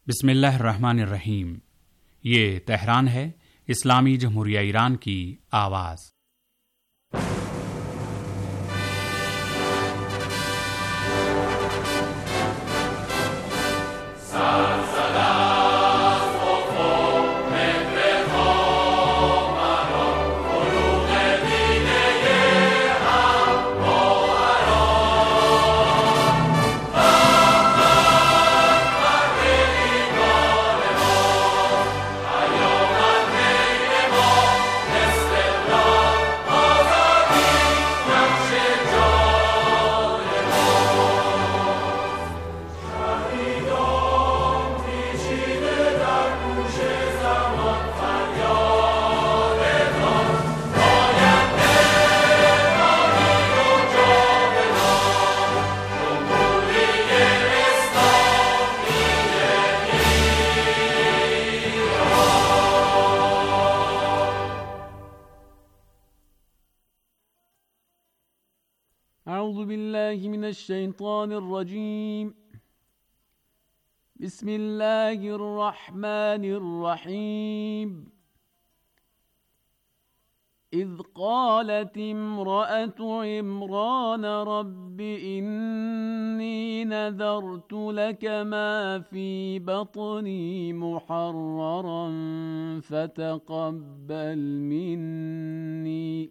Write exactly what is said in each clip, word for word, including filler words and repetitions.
बिस्मिल्लाहिर्रहमानिर्रहीम। ये तेहरान है, इस्लामी जमहूरिया ईरान की आवाज़। أعوذ بالله من الشيطان الرجيم. بسم الله الرحمن الرحيم. إذ قالت امرأة عمران رب إني نذرت لك ما في بطني محررا فتقبل مني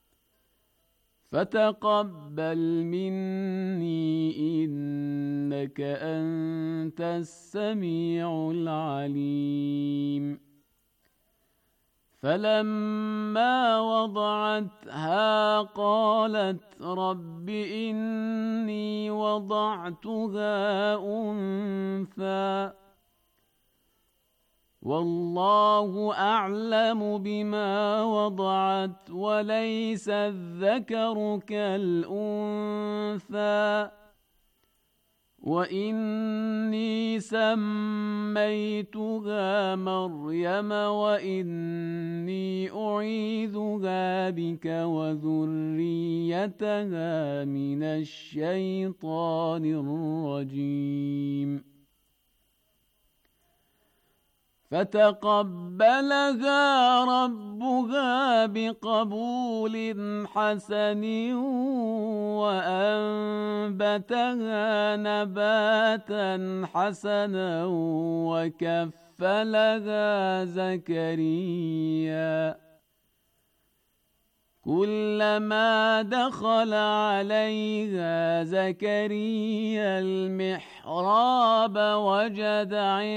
فتقبل مني إنك أنت السميع العليم. فلما وضعتها قالت رب إني وضعتها أنثى والله أعلم بما وضعت وليس الذكر كالأنثى وإني سميتها مريم وإني أعيذها بك وذريتها من الشيطان الرجيم. فتقبلها ربها بقبول حسن وأنبتها نباتا حسنا وكفلها زكريا كلما دخل عليها زكريا المحراب وجد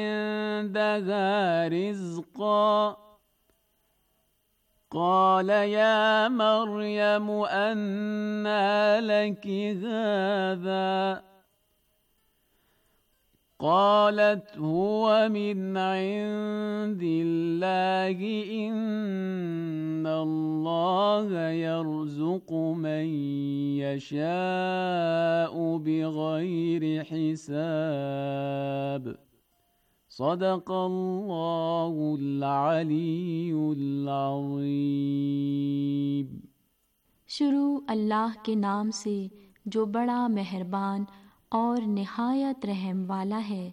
عندها رزقا قال يا مريم أنى لك هذا قالت هو من عند الله إن الله يرزق من يشاء بغير حساب. صدق الله العلی العظیم। शुरू अल्लाह के नाम से जो बड़ा मेहरबान और निहायत रहम वाला है।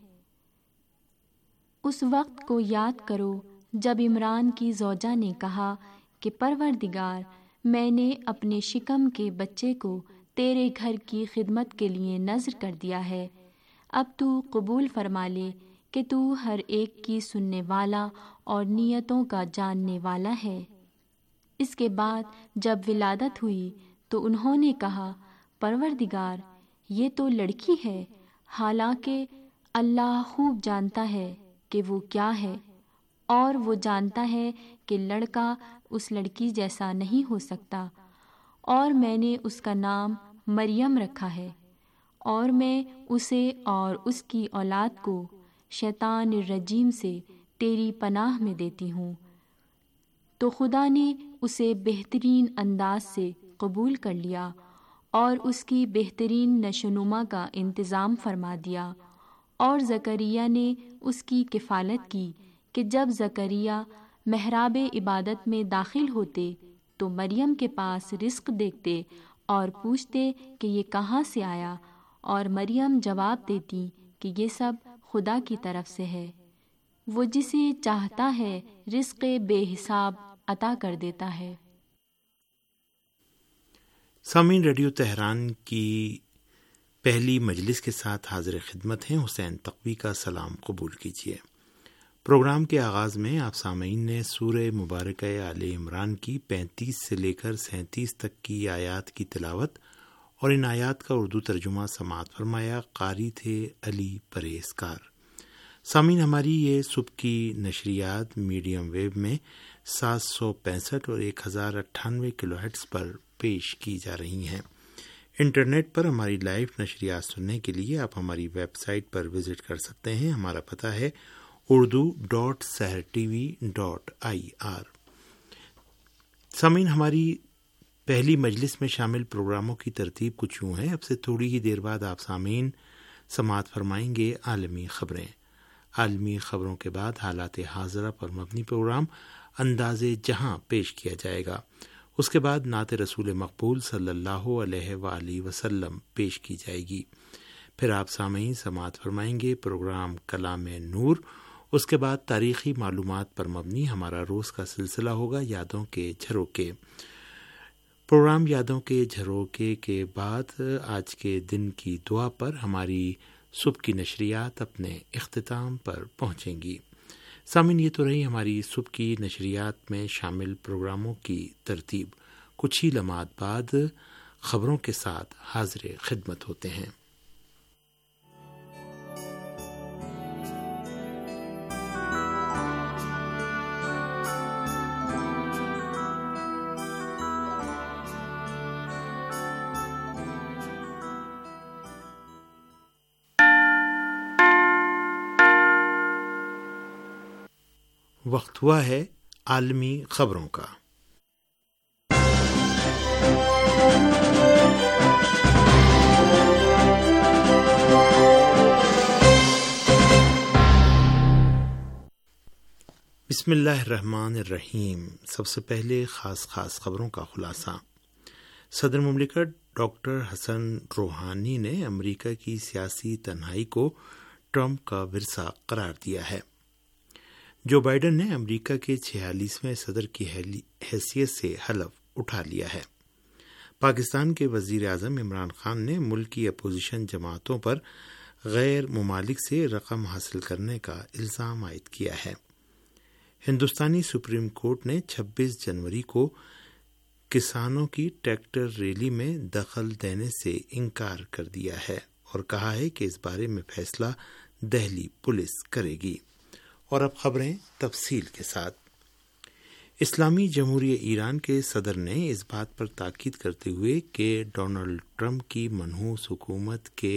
उस वक्त को याद करो जब इमरान की ज़ौजा ने कहा कि परवरदिगार, मैंने अपने शिकम के बच्चे को तेरे घर की खिदमत के लिए नज़र कर दिया है। अब तू कबूल फरमा ले कि तू हर एक की सुनने वाला और नियतों का जानने वाला है। इसके बाद जब विलादत हुई तो उन्होंने कहा, परवरदिगार, ये तो लड़की है, हालांकि अल्लाह खूब जानता है कि वो क्या है, और वो जानता है कि लड़का उस लड़की जैसा नहीं हो सकता, और मैंने उसका नाम मरियम रखा है, और मैं उसे और उसकी औलाद को शैतान रजीम से तेरी पनाह में देती हूँ। तो खुदा ने उसे बेहतरीन अंदाज से कबूल कर लिया और उसकी बेहतरीन नशोनुमा का इंतज़ाम फरमा दिया। और ज़करिया ने उसकी किफ़ालत की कि जब ज़करिया महराब इबादत में दाखिल होते तो मरियम के पास रिस्क देखते और पूछते कि ये कहाँ से आया, और मरियम जवाब देती कि ये सब خدا کی طرف سے ہے، وہ جسے چاہتا ہے رزق بے حساب عطا کر دیتا ہے۔ سامعین، ریڈیو تہران کی پہلی مجلس کے ساتھ حاضر خدمت ہیں حسین تقوی کا سلام قبول کیجیے۔ پروگرام کے آغاز میں آپ سامعین نے سورہ مبارکہ آل عمران کی پینتیس سے لے کر سینتیس تک کی آیات کی تلاوت اور ان آیات کا اردو ترجمہ سماعت فرمایا۔ قاری تھے علی پرہیزکار۔ سامعین، ہماری یہ صبح کی نشریات میڈیم ویو میں سات سو پینسٹھ اور ایک ہزار اٹھانوے کلو ہرٹز پر پیش کی جا رہی ہیں۔ انٹرنیٹ پر ہماری لائیو نشریات سننے کے لیے آپ ہماری ویب سائٹ پر وزٹ کر سکتے ہیں۔ ہمارا پتہ ہے Urdu dot Sahar T V dot I R. سامعین، ہماری پہلی مجلس میں شامل پروگراموں کی ترتیب کچھ یوں ہے۔ اب سے تھوڑی ہی دیر بعد آپ سامعین سماعت فرمائیں گے عالمی خبریں۔ عالمی خبروں کے بعد حالات حاضرہ پر مبنی پروگرام انداز جہاں پیش کیا جائے گا۔ اس کے بعد نعت رسول مقبول صلی اللہ علیہ وآلہ وسلم پیش کی جائے گی۔ پھر آپ سامعین سماعت فرمائیں گے پروگرام کلام نور۔ اس کے بعد تاریخی معلومات پر مبنی ہمارا روز کا سلسلہ ہوگا یادوں کے جھروکے۔ پروگرام یادوں کے جھروکے کے بعد آج کے دن کی دعا پر ہماری صبح کی نشریات اپنے اختتام پر پہنچیں گی۔ سامعین، یہ تو رہی ہماری صبح کی نشریات میں شامل پروگراموں کی ترتیب۔ کچھ ہی لمحات بعد خبروں کے ساتھ حاضر خدمت ہوتے ہیں۔ وقت ہوا ہے عالمی خبروں کا۔ بسم اللہ الرحمن الرحیم۔ سب سے پہلے خاص خاص خبروں کا خلاصہ۔ صدر مملکت ڈاکٹر حسن روحانی نے امریکہ کی سیاسی تنہائی کو ٹرمپ کا ورثہ قرار دیا ہے۔ جو بائیڈن نے امریکہ کے چھیالیسویں صدر کی حیثیت سے حلف اٹھا لیا ہے۔ پاکستان کے وزیر اعظم عمران خان نے ملک کی اپوزیشن جماعتوں پر غیر ممالک سے رقم حاصل کرنے کا الزام عائد کیا ہے۔ ہندوستانی سپریم کورٹ نے چھبیس جنوری کو کسانوں کی ٹریکٹر ریلی میں دخل دینے سے انکار کر دیا ہے اور کہا ہے کہ اس بارے میں فیصلہ دہلی پولیس کرے گی۔ اور اب خبریں تفصیل کے ساتھ۔ اسلامی جمہوریہ ایران کے صدر نے اس بات پر تاکید کرتے ہوئے کہ ڈونلڈ ٹرمپ کی منحوس حکومت کے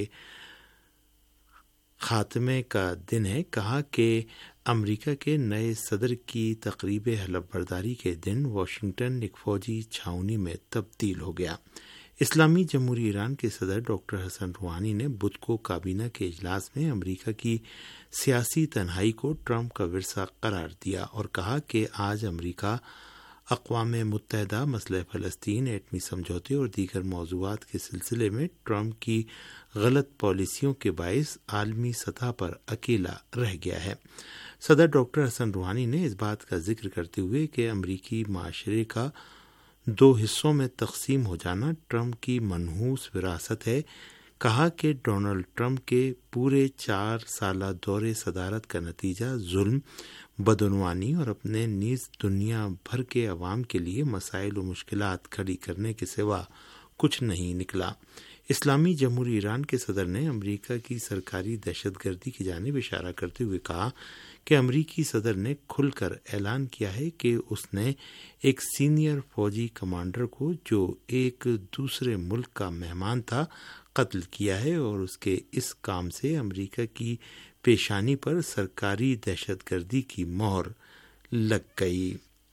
خاتمے کا دن ہے، کہا کہ امریکہ کے نئے صدر کی تقریب حلف برداری کے دن واشنگٹن ایک فوجی چھاؤنی میں تبدیل ہو گیا۔ اسلامی جمہوریہ ایران کے صدر ڈاکٹر حسن روحانی نے بدھ کو کابینہ کے اجلاس میں امریکہ کی سیاسی تنہائی کو ٹرمپ کا ورثہ قرار دیا اور کہا کہ آج امریکہ اقوام متحدہ، مسئلہ فلسطین، ایٹمی سمجھوتے اور دیگر موضوعات کے سلسلے میں ٹرمپ کی غلط پالیسیوں کے باعث عالمی سطح پر اکیلا رہ گیا ہے۔ صدر ڈاکٹر حسن روحانی نے اس بات کا ذکر کرتے ہوئے کہ امریکی معاشرے کا دو حصوں میں تقسیم ہو جانا ٹرمپ کی منحوس وراثت ہے، کہا کہ ڈونلڈ ٹرمپ کے پورے چار سالہ دور صدارت کا نتیجہ ظلم، بدعنوانی اور اپنے نیز دنیا بھر کے عوام کے لیے مسائل و مشکلات کھڑی کرنے کے سوا کچھ نہیں نکلا۔ اسلامی جمہوریہ ایران کے صدر نے امریکہ کی سرکاری دہشت گردی کی جانب اشارہ کرتے ہوئے کہا کہ امریکی صدر نے کھل کر اعلان کیا ہے کہ اس نے ایک سینئر فوجی کمانڈر کو جو ایک دوسرے ملک کا مہمان تھا قتل کیا ہے اور اس کے اس کام سے امریکہ کی پیشانی پر سرکاری دہشت گردی کی مہر لگ گئی۔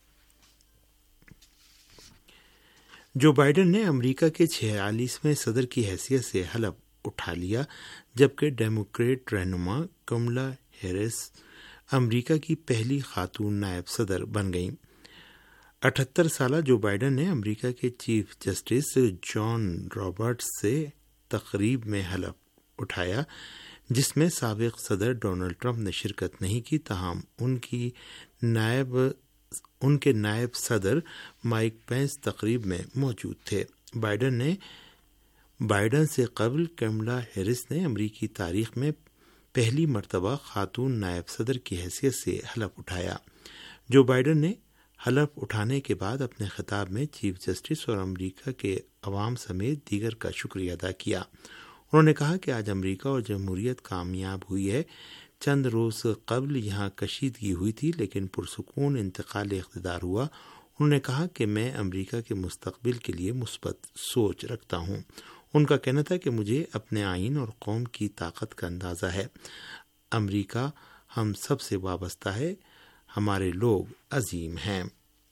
جو بائیڈن نے امریکہ کے چھیالیسویں صدر کی حیثیت سے حلف اٹھا لیا، جبکہ ڈیموکریٹ رہنما کملا ہیرس امریکہ کی پہلی خاتون نائب صدر بن گئیں۔ اٹھہتر سالہ جو بائیڈن نے امریکہ کے چیف جسٹس جان رابرٹس سے تقریب میں حلف اٹھایا، جس میں سابق صدر ڈونلڈ ٹرمپ نے شرکت نہیں کی، تاہم ان کی نائب ان کے نائب صدر مائک پینس تقریب میں موجود تھے۔ بائیڈن نے بائیڈن سے قبل کیملا ہیرس نے امریکی تاریخ میں پہلی مرتبہ خاتون نائب صدر کی حیثیت سے حلف اٹھایا۔ جو بائیڈن نے حلف اٹھانے کے بعد اپنے خطاب میں چیف جسٹس اور امریکہ کے عوام سمیت دیگر کا شکریہ ادا کیا۔ انہوں نے کہا کہ آج امریکہ اور جمہوریت کامیاب ہوئی ہے۔ چند روز قبل یہاں کشیدگی ہوئی تھی لیکن پرسکون انتقال اقتدار ہوا۔ انہوں نے کہا کہ میں امریکہ کے مستقبل کے لیے مثبت سوچ رکھتا ہوں۔ ان کا کہنا تھا کہ مجھے اپنے آئین اور قوم کی طاقت کا اندازہ ہے۔ امریکہ ہم سب سے وابستہ ہے، ہمارے لوگ عظیم ہیں۔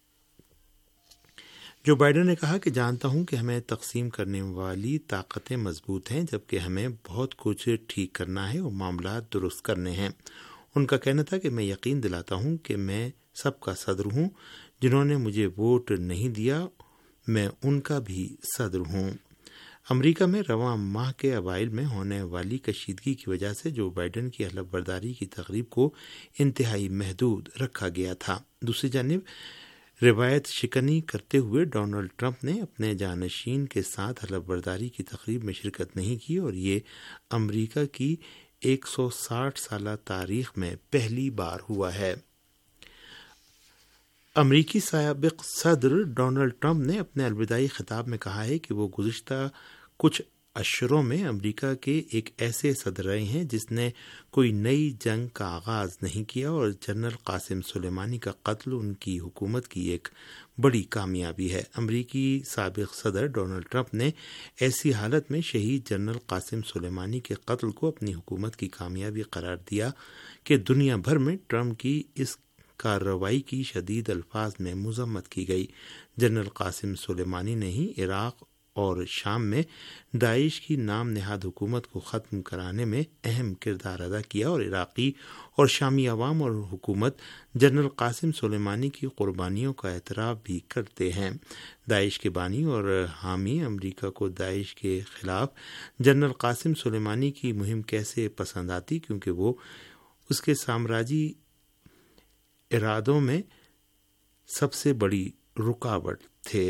جو بائیڈن نے کہا کہ جانتا ہوں کہ ہمیں تقسیم کرنے والی طاقتیں مضبوط ہیں، جبکہ ہمیں بہت کچھ ٹھیک کرنا ہے اور معاملات درست کرنے ہیں۔ ان کا کہنا تھا کہ میں یقین دلاتا ہوں کہ میں سب کا صدر ہوں، جنہوں نے مجھے ووٹ نہیں دیا میں ان کا بھی صدر ہوں۔ امریکہ میں رواں ماہ کے اوائل میں ہونے والی کشیدگی کی وجہ سے جو بائیڈن کی حلف برداری کی تقریب کو انتہائی محدود رکھا گیا تھا۔ دوسری جانب روایت شکنی کرتے ہوئے ڈونلڈ ٹرمپ نے اپنے جانشین کے ساتھ حلف برداری کی تقریب میں شرکت نہیں کی اور یہ امریکہ کی ایک سو ساٹھ سالہ تاریخ میں پہلی بار ہوا ہے۔ امریکی سابق صدر ڈونلڈ ٹرمپ نے اپنے الوداعی خطاب میں کہا ہے کہ وہ گزشتہ کچھ اشروں میں امریکہ کے ایک ایسے صدر رہے ہیں جس نے کوئی نئی جنگ کا آغاز نہیں کیا، اور جنرل قاسم سلیمانی کا قتل ان کی حکومت کی ایک بڑی کامیابی ہے۔ امریکی سابق صدر ڈونلڈ ٹرمپ نے ایسی حالت میں شہید جنرل قاسم سلیمانی کے قتل کو اپنی حکومت کی کامیابی قرار دیا کہ دنیا بھر میں ٹرمپ کی اس کارروائی کی شدید الفاظ میں مذمت کی گئی۔ جنرل قاسم سلیمانی نے ہی عراق اور شام میں داعش کی نام نہاد حکومت کو ختم کرانے میں اہم کردار ادا کیا، اور عراقی اور شامی عوام اور حکومت جنرل قاسم سلیمانی کی قربانیوں کا اعتراف بھی کرتے ہیں۔ داعش کے بانی اور حامی امریکہ کو داعش کے خلاف جنرل قاسم سلیمانی کی مہم کیسے پسند آتی، کیونکہ وہ اس کے سامراجی ارادوں میں سب سے بڑی رکاوٹ تھے۔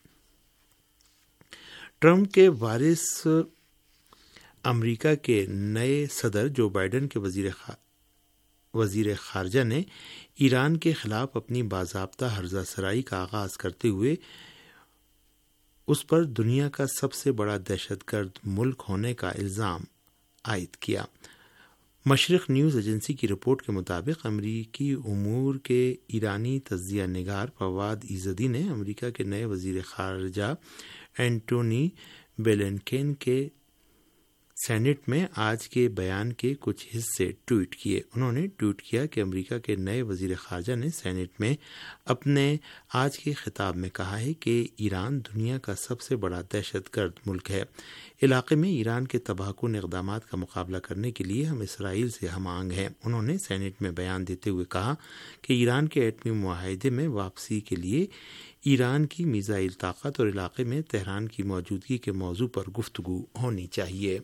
ٹرمپ کے وارث امریکہ کے نئے صدر جو بائیڈن کے وزیر وزیر خارجہ نے ایران کے خلاف اپنی باضابطہ ہرزہ سرائی کا آغاز کرتے ہوئے اس پر دنیا کا سب سے بڑا دہشت گرد ملک ہونے کا الزام عائد کیا۔ مشرق نیوز ایجنسی کی رپورٹ کے مطابق امریکی امور کے ایرانی تجزیہ نگار فواد ایزدی نے امریکہ کے نئے وزیر خارجہ اینٹونی بلنکن کے سینٹ میں آج کے بیان کے کچھ حصے ٹویٹ کیے۔ انہوں نے ٹویٹ کیا کہ امریکہ کے نئے وزیر خارجہ نے سینٹ میں اپنے آج کے خطاب میں کہا ہے کہ ایران دنیا کا سب سے بڑا دہشت گرد ملک ہے۔ علاقے میں ایران کے تباہ کن اقدامات کا مقابلہ کرنے کے لیے ہم اسرائیل سے ہم آہنگ ہیں۔ انہوں نے سینٹ میں بیان دیتے ہوئے کہا کہ ایران کے ایٹمی معاہدے میں واپسی کے لیے ایران کی میزائل طاقت اور علاقے میں تہران کی موجودگی کے موضوع پر گفتگو ہونی چاہیے۔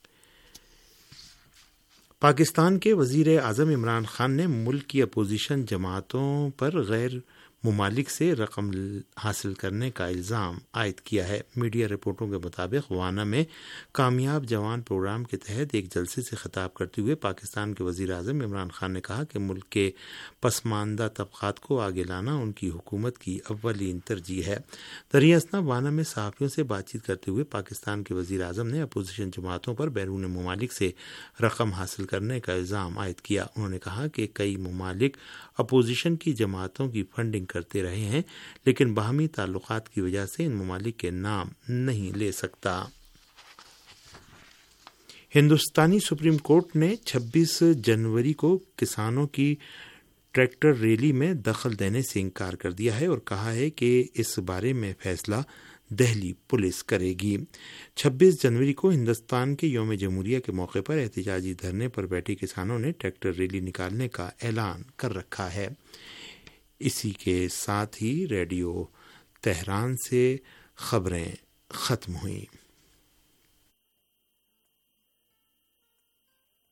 پاکستان کے وزیر اعظم عمران خان نے ملک کی اپوزیشن جماعتوں پر غیر ممالک سے رقم حاصل کرنے کا الزام عائد کیا ہے۔ میڈیا رپورٹوں کے مطابق وانا میں کامیاب جوان پروگرام کے تحت ایک جلسے سے خطاب کرتے ہوئے پاکستان کے وزیر اعظم عمران خان نے کہا کہ ملک کے پسماندہ طبقات کو آگے لانا ان کی حکومت کی اولین ترجیح ہے۔ دریں اثنا وانا میں صحافیوں سے بات چیت کرتے ہوئے پاکستان کے وزیر اعظم نے اپوزیشن جماعتوں پر بیرون ممالک سے رقم حاصل کرنے کا الزام عائد کیا۔ انہوں نے کہا کہ کئی ممالک اپوزیشن کی جماعتوں کی فنڈنگ کرتے رہے ہیں، لیکن باہمی تعلقات کی وجہ سے ان ممالک کے نام نہیں لے سکتا۔ ہندوستانی سپریم کورٹ نے چھبیس جنوری کو کسانوں کی ٹریکٹر ریلی میں دخل دینے سے انکار کر دیا ہے اور کہا ہے کہ اس بارے میں فیصلہ دہلی پولیس کرے گی۔ چھبیس جنوری کو ہندوستان کے یوم جمہوریہ کے موقع پر احتجاجی دھرنے پر بیٹھے کسانوں نے ٹریکٹر ریلی نکالنے کا اعلان کر رکھا ہے۔ اسی کے ساتھ ہی ریڈیو تہران سے خبریں ختم ہوئیں۔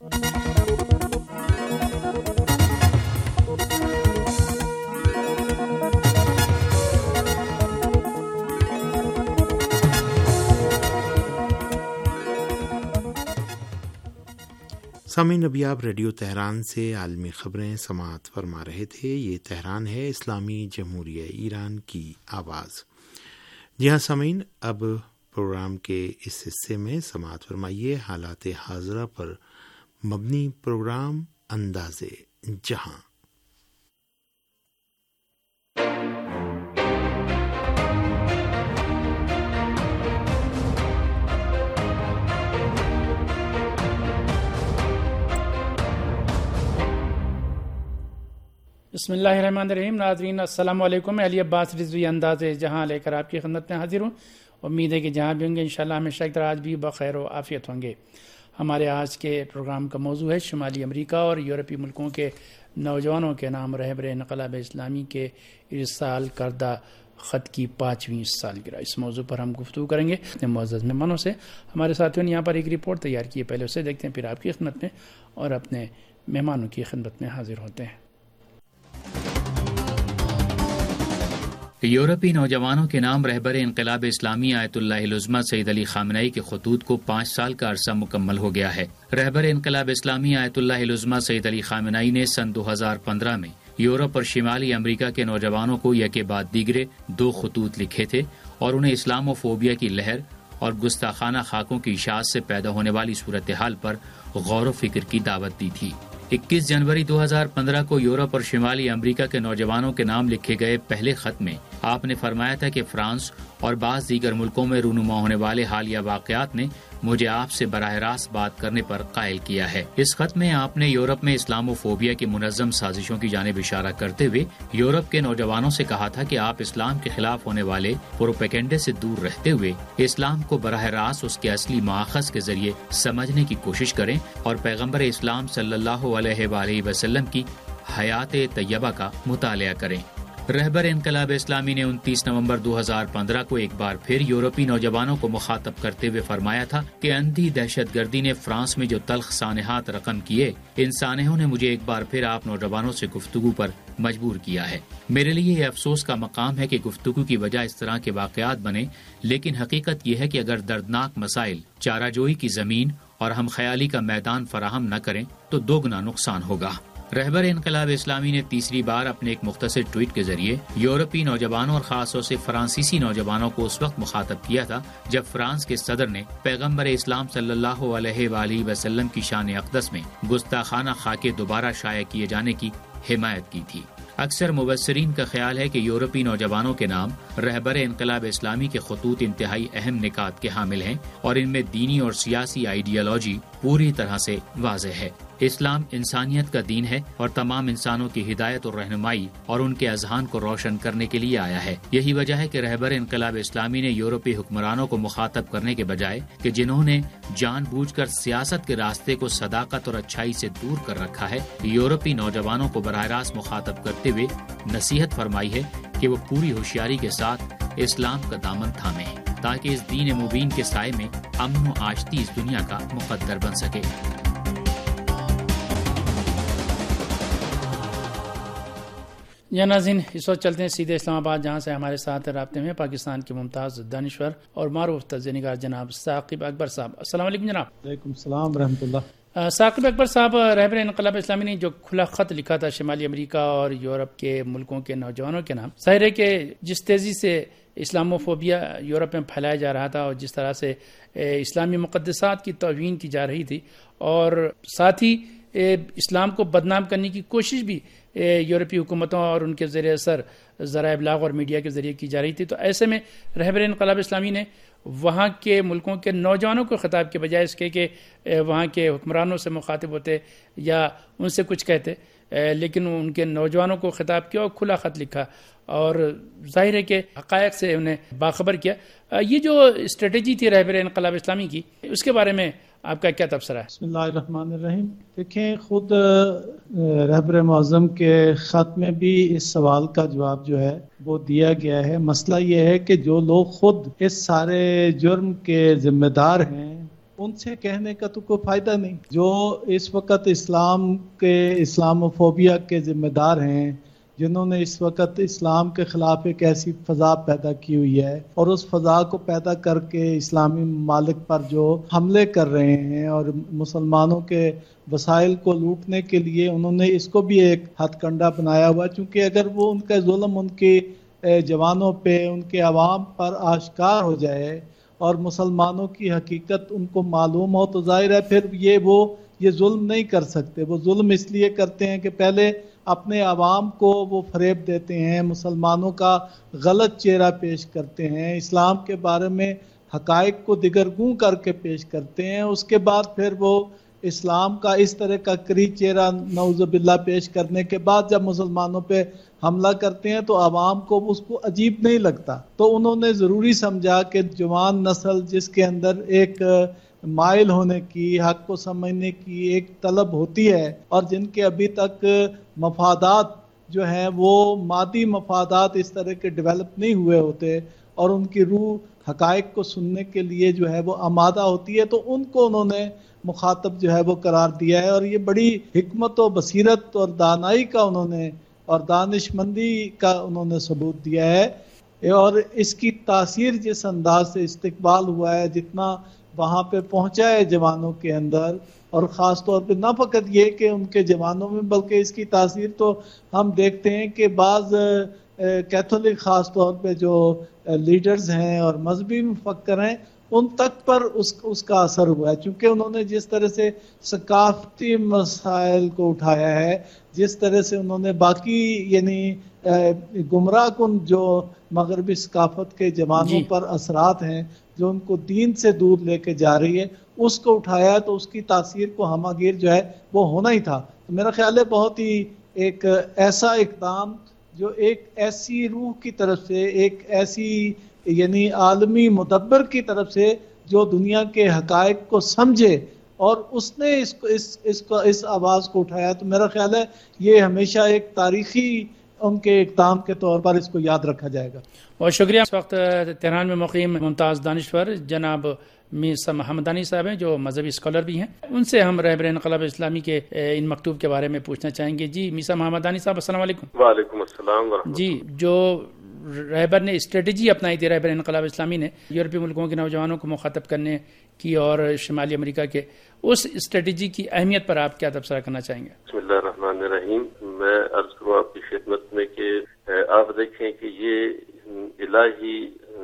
سامعین، ابھی آپ ریڈیو تہران سے عالمی خبریں سماعت فرما رہے تھے۔ یہ تہران ہے، اسلامی جمہوریہ ایران کی آواز۔ جی ہاں سامعین، اب پروگرام کے اس حصے میں سماعت فرمائیے حالات حاضرہ پر مبنی پروگرام انداز جہاں۔ بسم اللہ الرحمن الرحیم۔ ناظرین السلام علیکم، علی عباس رضوی انداز جہاں لے کر آپ کی خدمت میں حاضر ہوں۔ امید ہے کہ جہاں بھی ہوں گے انشاءاللہ ہمیشہ کی طرح آج بھی بخیر و عافیت ہوں گے۔ ہمارے آج کے پروگرام کا موضوع ہے شمالی امریکہ اور یورپی ملکوں کے نوجوانوں کے نام رہبر انقلاب اسلامی کے ارسال کردہ خط کی پانچویں سالگرہ۔ اس موضوع پر ہم گفتگو کریں گے اپنے معزز مہمانوں سے۔ ہمارے ساتھیوں نے یہاں پر ایک رپورٹ تیار کی ہے، پہلے اسے دیکھتے ہیں، پھر آپ کی خدمت میں اور اپنے مہمانوں کی خدمت میں حاضر ہوتے ہیں۔ یورپی نوجوانوں کے نام رہبر انقلاب اسلامی آیت اللہ العظمہ سید علی خامنہئی کے خطوط کو پانچ سال کا عرصہ مکمل ہو گیا ہے۔ رہبر انقلاب اسلامی آیت اللہ العظمہ سید علی خامنہئی نے سن دو ہزار پندرہ میں یورپ اور شمالی امریکہ کے نوجوانوں کو یکے بعد دیگرے دو خطوط لکھے تھے اور انہیں اسلام و فوبیا کی لہر اور گستاخانہ خاکوں کی اشاعت سے پیدا ہونے والی صورتحال پر غور و فکر کی دعوت دی تھی۔ اکیس جنوری دو ہزار پندرہ کو یورپ اور شمالی امریکہ کے نوجوانوں کے نام لکھے گئے پہلے خط میں آپ نے فرمایا تھا کہ فرانس اور بعض دیگر ملکوں میں رونما ہونے والے حالیہ واقعات نے مجھے آپ سے براہ راست بات کرنے پر قائل کیا ہے۔ اس خط میں آپ نے یورپ میں اسلام و فوبیا کی منظم سازشوں کی جانب اشارہ کرتے ہوئے یورپ کے نوجوانوں سے کہا تھا کہ آپ اسلام کے خلاف ہونے والے پروپیگنڈے سے دور رہتے ہوئے اسلام کو براہ راست اس کے اصلی ماخذ کے ذریعے سمجھنے کی کوشش کریں اور پیغمبر اسلام صلی اللہ علیہ وآلہ وسلم کی حیات طیبہ کا مطالعہ کریں۔ رہبر انقلاب اسلامی نے انتیس نومبر دو ہزار پندرہ کو ایک بار پھر یورپی نوجوانوں کو مخاطب کرتے ہوئے فرمایا تھا کہ اندھی دہشت گردی نے فرانس میں جو تلخ سانحات رقم کیے، ان سانحوں نے مجھے ایک بار پھر آپ نوجوانوں سے گفتگو پر مجبور کیا ہے۔ میرے لیے یہ افسوس کا مقام ہے کہ گفتگو کی وجہ اس طرح کے واقعات بنے، لیکن حقیقت یہ ہے کہ اگر دردناک مسائل چارہ جوئی کی زمین اور ہم خیالی کا میدان فراہم نہ کریں تو دوگنا نقصان ہوگا۔ رہبر انقلاب اسلامی نے تیسری بار اپنے ایک مختصر ٹویٹ کے ذریعے یورپی نوجوانوں اور خاص طور سے فرانسیسی نوجوانوں کو اس وقت مخاطب کیا تھا جب فرانس کے صدر نے پیغمبر اسلام صلی اللہ علیہ وآلہ وسلم کی شان اقدس میں گستاخانہ خاکے دوبارہ شائع کیے جانے کی حمایت کی تھی۔ اکثر مبصرین کا خیال ہے کہ یورپی نوجوانوں کے نام رہبر انقلاب اسلامی کے خطوط انتہائی اہم نکات کے حامل ہیں اور ان میں دینی اور سیاسی آئیڈیالوجی پوری طرح سے واضح ہے۔ اسلام انسانیت کا دین ہے اور تمام انسانوں کی ہدایت اور رہنمائی اور ان کے اذہان کو روشن کرنے کے لیے آیا ہے۔ یہی وجہ ہے کہ رہبر انقلاب اسلامی نے یورپی حکمرانوں کو مخاطب کرنے کے بجائے کہ جنہوں نے جان بوجھ کر سیاست کے راستے کو صداقت اور اچھائی سے دور کر رکھا ہے، یورپی نوجوانوں کو براہ راست مخاطب کرتے ہوئے نصیحت فرمائی ہے کہ وہ پوری ہوشیاری کے ساتھ اسلام کا دامن تھامیں تاکہ اس دین مبین کے سائے میں امن و آشتی اس دنیا کا مقدر بن سکے۔ یا ناظرین، اس وقت چلتے ہیں سیدھے اسلام آباد، جہاں سے ہمارے ساتھ رابطے میں پاکستان کے ممتاز دانشور اور معروف تجزیہ نگار جناب ثاقب اکبر صاحب۔ السلام علیکم جناب۔ وعلیکم السلام ورحمۃ اللہ۔ ثاقب اکبر صاحب، رہبر انقلاب اسلامی نے جو کھلا خط لکھا تھا شمالی امریکہ اور یورپ کے ملکوں کے نوجوانوں کے نام، ظاہر ہے کہ جس تیزی سے اسلام و فوبیا یورپ میں پھیلایا جا رہا تھا اور جس طرح سے اسلامی مقدسات کی توہین کی جا رہی تھی اور ساتھ ہی اسلام کو بدنام کرنے کی کوشش بھی یورپی حکومتوں اور ان کے زیر اثر ذرائع ابلاغ اور میڈیا کے ذریعے کی جا رہی تھی، تو ایسے میں رہبر انقلاب اسلامی نے وہاں کے ملکوں کے نوجوانوں کو خطاب کے بجائے اس کے کہ وہاں کے حکمرانوں سے مخاطب ہوتے یا ان سے کچھ کہتے، لیکن ان کے نوجوانوں کو خطاب کیا اور کھلا خط لکھا اور ظاہر ہے کہ حقائق سے انہیں باخبر کیا۔ یہ جو اسٹریٹجی تھی رہبر انقلاب اسلامی کی، اس کے بارے میں آپ کا کیا تبصرہ ہے؟ بسم اللہ الرحمن الرحیم۔ دیکھیں، خود رہبر معظم کے خط میں بھی اس سوال کا جواب جو ہے وہ دیا گیا ہے۔ مسئلہ یہ ہے کہ جو لوگ خود اس سارے جرم کے ذمہ دار ہیں ان سے کہنے کا تو کوئی فائدہ نہیں. جو اس وقت اسلام کے اسلاموفوبیا کے ذمہ دار ہیں، جنہوں نے اس وقت اسلام کے خلاف ایک ایسی فضا پیدا کی ہوئی ہے اور اس فضا کو پیدا کر کے اسلامی ممالک پر جو حملے کر رہے ہیں اور مسلمانوں کے وسائل کو لوٹنے کے لیے انہوں نے اس کو بھی ایک ہتھ کنڈا بنایا ہوا، چونکہ اگر وہ ان کا ظلم ان کے جوانوں پہ، ان کے عوام پر آشکار ہو جائے اور مسلمانوں کی حقیقت ان کو معلوم ہو تو ظاہر ہے پھر یہ وہ یہ ظلم نہیں کر سکتے. وہ ظلم اس لیے کرتے ہیں کہ پہلے اپنے عوام کو وہ فریب دیتے ہیں، مسلمانوں کا غلط چہرہ پیش کرتے ہیں، اسلام کے بارے میں حقائق کو دگرگوں کر کے پیش کرتے ہیں، اس کے بعد پھر وہ اسلام کا اس طرح کا کری چہرہ نعوذ باللہ پیش کرنے کے بعد جب مسلمانوں پہ حملہ کرتے ہیں تو عوام کو اس کو عجیب نہیں لگتا. تو انہوں نے ضروری سمجھا کہ جوان نسل جس کے اندر ایک مائل ہونے کی، حق کو سمجھنے کی ایک طلب ہوتی ہے اور جن کے ابھی تک مفادات جو ہیں وہ مادی مفادات اس طرح کے ڈیولپ نہیں ہوئے ہوتے اور ان کی روح حقائق کو سننے کے لیے جو ہے وہ آمادہ ہوتی ہے، تو ان کو انہوں نے مخاطب جو ہے وہ قرار دیا ہے. اور یہ بڑی حکمت و بصیرت اور دانائی کا انہوں نے اور دانش مندی کا انہوں نے ثبوت دیا ہے. اور اس کی تاثیر جس انداز سے استقبال ہوا ہے، جتنا وہاں پہ پہنچا ہے جوانوں کے اندر، اور خاص طور پہ نہ فقط یہ کہ ان کے جوانوں میں بلکہ اس کی تاثیر تو ہم دیکھتے ہیں کہ بعض کیتھولک خاص طور پہ جو لیڈرز ہیں اور مذہبی مفکر ہیں ان تک پر اس اس کا اثر ہوا ہے، چونکہ انہوں نے جس طرح سے ثقافتی مسائل کو اٹھایا ہے، جس طرح سے انہوں نے باقی یعنی گمراہ کن جو مغربی ثقافت کے جوانوں جی. پر اثرات ہیں جو ان کو دین سے دور لے کے جا رہی ہے، اس کو اٹھایا تو اس کی تاثیر کو ہماگیر جو ہے وہ ہونا ہی تھا. تو میرا خیال ہے بہت ہی ایک ایسا اقدام جو ایک ایسی روح کی طرف سے، ایک ایسی یعنی عالمی مدبر کی طرف سے جو دنیا کے حقائق کو سمجھے اور اس نے اس کو اس اس کو اس آواز کو اٹھایا، تو میرا خیال ہے یہ ہمیشہ ایک تاریخی ان کے اقدام کے طور پر اس کو یاد رکھا جائے گا. بہت شکریہ. اس وقت تہران میں مقیم ممتاز دانشور جناب میسا محمدانی صاحب ہیں جو مذہبی اسکالر بھی ہیں، ان سے ہم رہبر انقلاب اسلامی کے ان مکتوب کے بارے میں پوچھنا چاہیں گے. جی میسا محمدانی صاحب السلام علیکم. وعلیکم السلام ورحمۃ. جی جو رہبر نے اسٹریٹجی اپنائی تھی رہبر انقلاب اسلامی نے یورپی ملکوں کے نوجوانوں کو مخاطب کرنے کی اور شمالی امریکہ کے، اس اسٹریٹجی کی اہمیت پر آپ کیا تبصرہ کرنا چاہیں گے؟ بسم اللہ الرحمن الرحیم. میں عرض کروں آپ کی خدمت میں کہ آپ دیکھیں کہ یہ الہی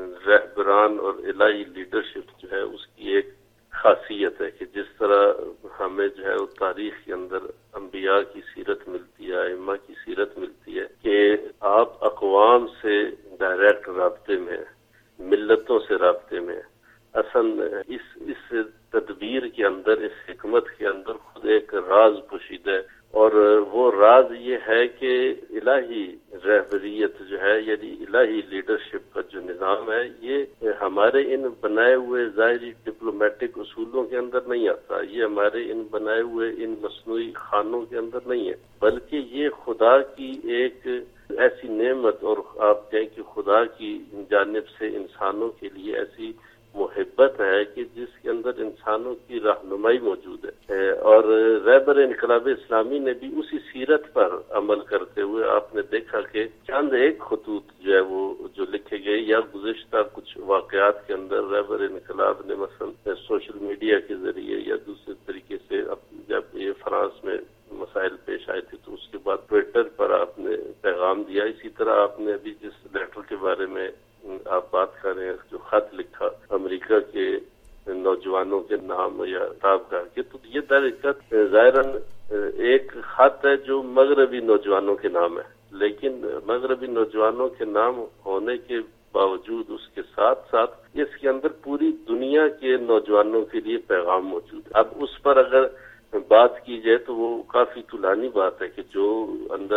رہبران اور الہی لیڈرشپ جو ہے اس کی ایک خاصیت ہے کہ جس طرح ہمیں جو ہے وہ تاریخ کے اندر انبیاء کی سیرت ملتی ہے، ائمہ کی سیرت ملتی ہے کہ آپ اقوام سے ڈائریکٹ رابطے میں، ملتوں سے رابطے میں. اصل اس اس تدبیر کے اندر، اس حکمت کے اندر خود ایک راز پوشیدہ ہے، اور وہ راز یہ ہے کہ الہی رہبریت جو ہے یعنی الہی لیڈرشپ کا جو نظام ہے یہ ہمارے ان بنائے ہوئے ظاہری ڈپلومیٹک اصولوں کے اندر نہیں آتا، یہ ہمارے ان بنائے ہوئے ان مصنوعی خانوں کے اندر نہیں ہے، بلکہ یہ خدا کی ایک ایسی نعمت اور آپ کہیں کہ خدا کی جانب سے انسانوں کے لیے ایسی محبت ہے کہ جس کے اندر انسانوں کی رہنمائی موجود ہے. اور رہبر انقلاب اسلامی نے بھی اسی سیرت پر عمل کرتے ہوئے آپ نے دیکھا کہ چند ایک خطوط جو ہے وہ جو لکھے گئے یا گزشتہ کچھ واقعات کے اندر رہبر انقلاب نے مثلا سوشل میڈیا کے ذریعے یا دوسرے طریقے سے جب یہ فرانس میں مسائل پیش آئے تھے تو اس کے بعد ٹویٹر پر آپ نے پیغام دیا. اسی طرح آپ نے ابھی جس لیٹر کے بارے میں آپ بات کر رہے ہیں، جو خط لکھا امریکہ کے نوجوانوں کے نام یا خطاب کر کے، تو یہ در حقیقت ظاہراً ایک خط ہے جو مغربی نوجوانوں کے نام ہے، لیکن مغربی نوجوانوں کے نام ہونے کے باوجود اس کے ساتھ ساتھ اس کے اندر پوری دنیا کے نوجوانوں کے لیے پیغام موجود ہے. اب اس پر اگر بات کی جائے تو وہ کافی طولانی بات ہے کہ جو اندر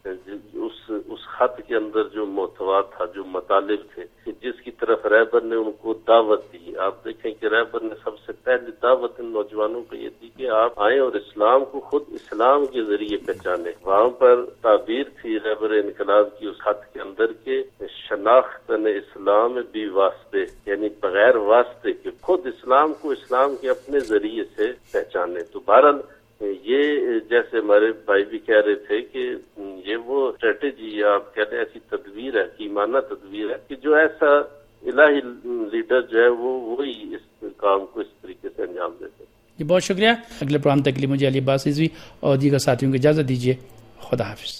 اس اس خط کے اندر جو محتوا تھا، جو مطالب تھے، کہ جس کی طرف رہبر نے ان کو دعوت دی. آپ دیکھیں کہ رہبر نے سب سے پہلی دعوت ان نوجوانوں کو یہ دی کہ آپ آئیں اور اسلام کو خود اسلام کے ذریعے پہچانیں. وہاں پر تعبیر تھی رہبر انقلاب کی اس خط کے اندر کے شناخت اسلام بھی واسطے، یعنی بغیر واسطے کے خود اسلام کو اسلام کے اپنے ذریعے سے پہچانے. تو بہرحال یہ جیسے ہمارے بھائی بھی کہہ رہے تھے کہ یہ وہ اسٹریٹجی یا آپ کہہ رہے ہیں ایسی تدبیر ہے، حکیمانہ تدبیر ہے کہ جو ایسا الہی لیڈر جو ہے وہ وہی اس کام کو اس طریقے سے انجام دیتے ہیں. جی بہت شکریہ. اگلے پروگرام تک کے لیے مجھے علی عباس رضوی اور دیگر ساتھیوں کو اجازت دیجیے. خدا حافظ.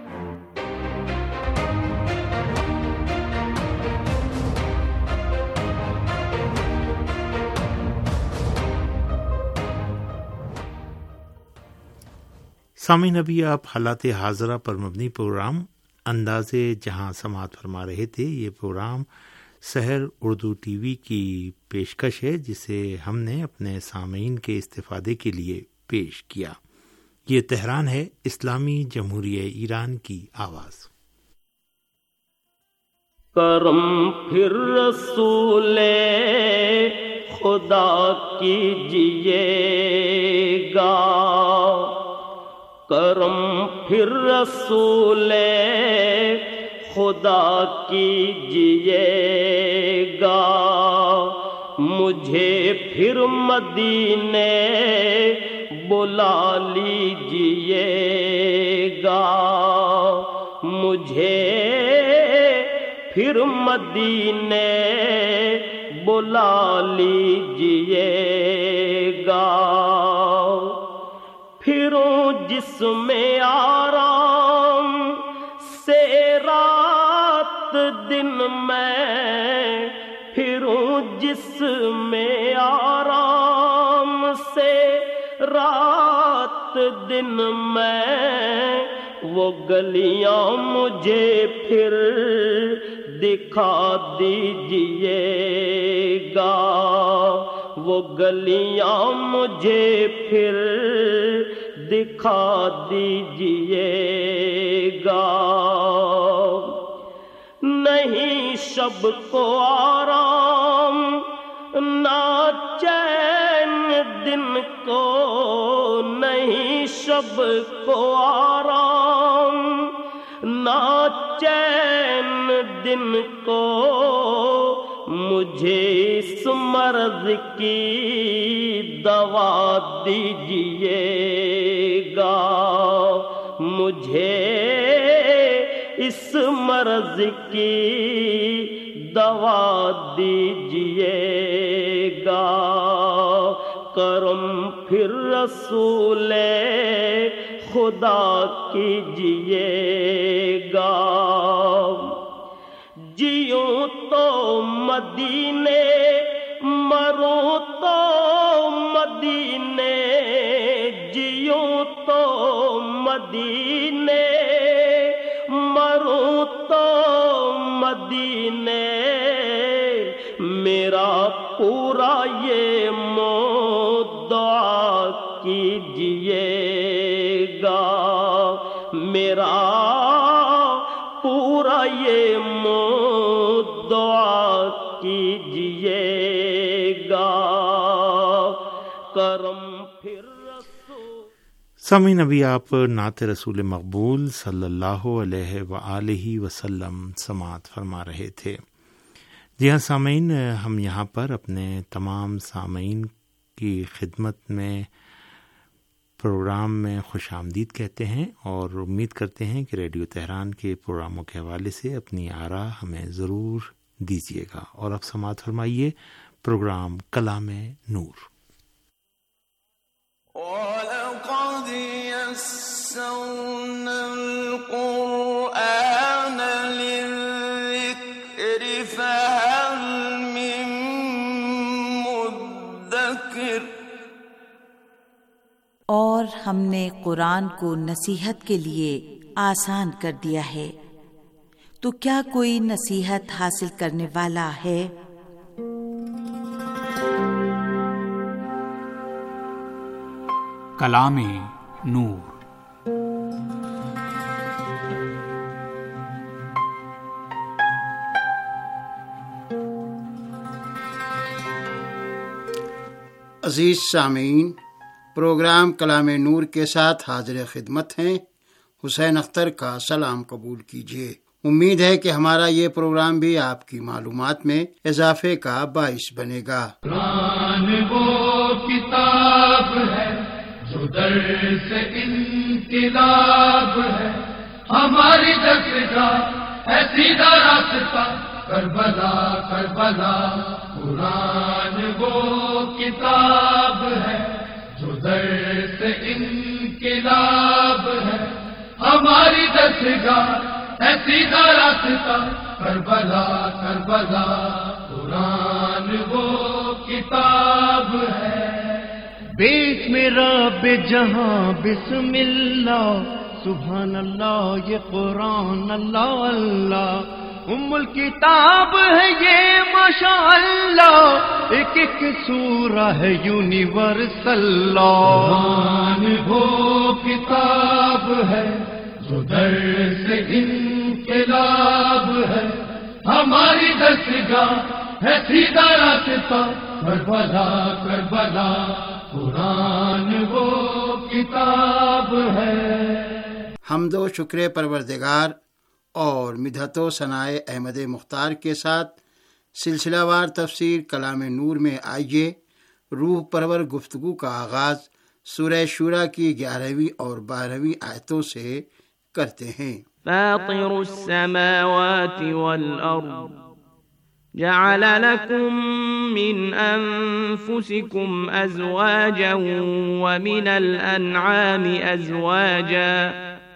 سامعین، ابھی آپ حالات حاضرہ پر مبنی پروگرام انداز جہاں سماعت فرما رہے تھے. یہ programme Sahar Urdu T V کی پیشکش ہے جسے ہم نے اپنے سامعین کے استفادے کے لیے پیش کیا. یہ تہران ہے، اسلامی جمہوریہ ایران کی آواز. کرم پھر رسول خدا کیجیے گا، کرم پھر رسول خدا کیجیے گا، مجھے پھر مدینے بلا لیجیے گا، مجھے پھر مدینے بلا لیجیے گا، پھروں جس میں آرام سے رات دن میں، پھروں جس میں آرام سے رات دن میں، وہ گلیاں مجھے پھر دکھا دیجیے گا، وہ گلیاں مجھے پھر دکھا دیجیے گا. نہیں شب کو آرام نہ چین دن کو، نہیں شب کو آرام نہ چین دن کو، مجھے اس مرض کی دوا دیجیے گا، مجھے اس مرض کی دوا دیجیے گا، کرم پھر رسول خدا کیجیے گا. جیوں تو مدینے، مروں تو مدینے، جیوں تو مدینے، مروں تو مدینے، میرا پورا یہ دعا کیجیے گا، میرا پورا یہ دعا کیجیے گا، کرم پھر رسول. سامعین، ابھی آپ نعت رسول مقبول صلی اللہ علیہ وآلہ وسلم سماعت فرما رہے تھے. جی ہاں سامعین، ہم یہاں پر اپنے تمام سامعین کی خدمت میں پروگرام میں خوش آمدید کہتے ہیں اور امید کرتے ہیں کہ ریڈیو تہران کے پروگراموں کے حوالے سے اپنی آراء ہمیں ضرور دیجیے گا. اور اب سماعت فرمائیے پروگرام کلام نور. وَلَقَدْ يَسَّرْنَا الْقُرْآنَ لِلذِّكْرِ فَهَلْ مِن مُّدَّكِرٍ. اور ہم نے قرآن کو نصیحت کے لیے آسان کر دیا ہے، تو کیا کوئی نصیحت حاصل کرنے والا ہے؟ کلام نور. عزیز سامعین، پروگرام کلام نور کے ساتھ حاضر خدمت ہیں۔ حسین اختر کا سلام قبول کیجیے۔ امید ہے کہ ہمارا یہ پروگرام بھی آپ کی معلومات میں اضافے کا باعث بنے گا۔ قرآن وہ کتاب ہے جو در سے انقلاب ہے، ہماری دستگاہ ہے سیدھا راستہ کربلا کربلا۔ قرآن وہ کتاب ہے جو در سے انقلاب ہے، ہماری دستگاہ ہے سیدھا راستہ کربلا کربلا۔ قرآن وہ کتاب ہے۔ بسم رب جہاں بسم اللہ، سبحان اللہ یہ قرآن اللہ اللہ، ام الکتاب ہے یہ ماشاء اللہ، ایک ایک سورہ ہے یونیورسل۔ قرآن وہ کتاب ہے جو در سے انقلاب ہے، ہماری دستگاہ ہے سیدھا راستہ کربلا کربلا۔ قرآن وہ کتاب ہے۔ حمد و شکر پروردگار اور مدحت و ثناء احمد مختار کے ساتھ سلسلہ وار تفسیر کلام نور میں آئیے روح پرور گفتگو کا آغاز سورہ شورى کی گیارہویں اور بارہویں آیتوں سے کرتے ہیں۔ فاطر السماوات والأرض جعل لكم من أنفسكم أزواجا ومن الأنعام أزواجا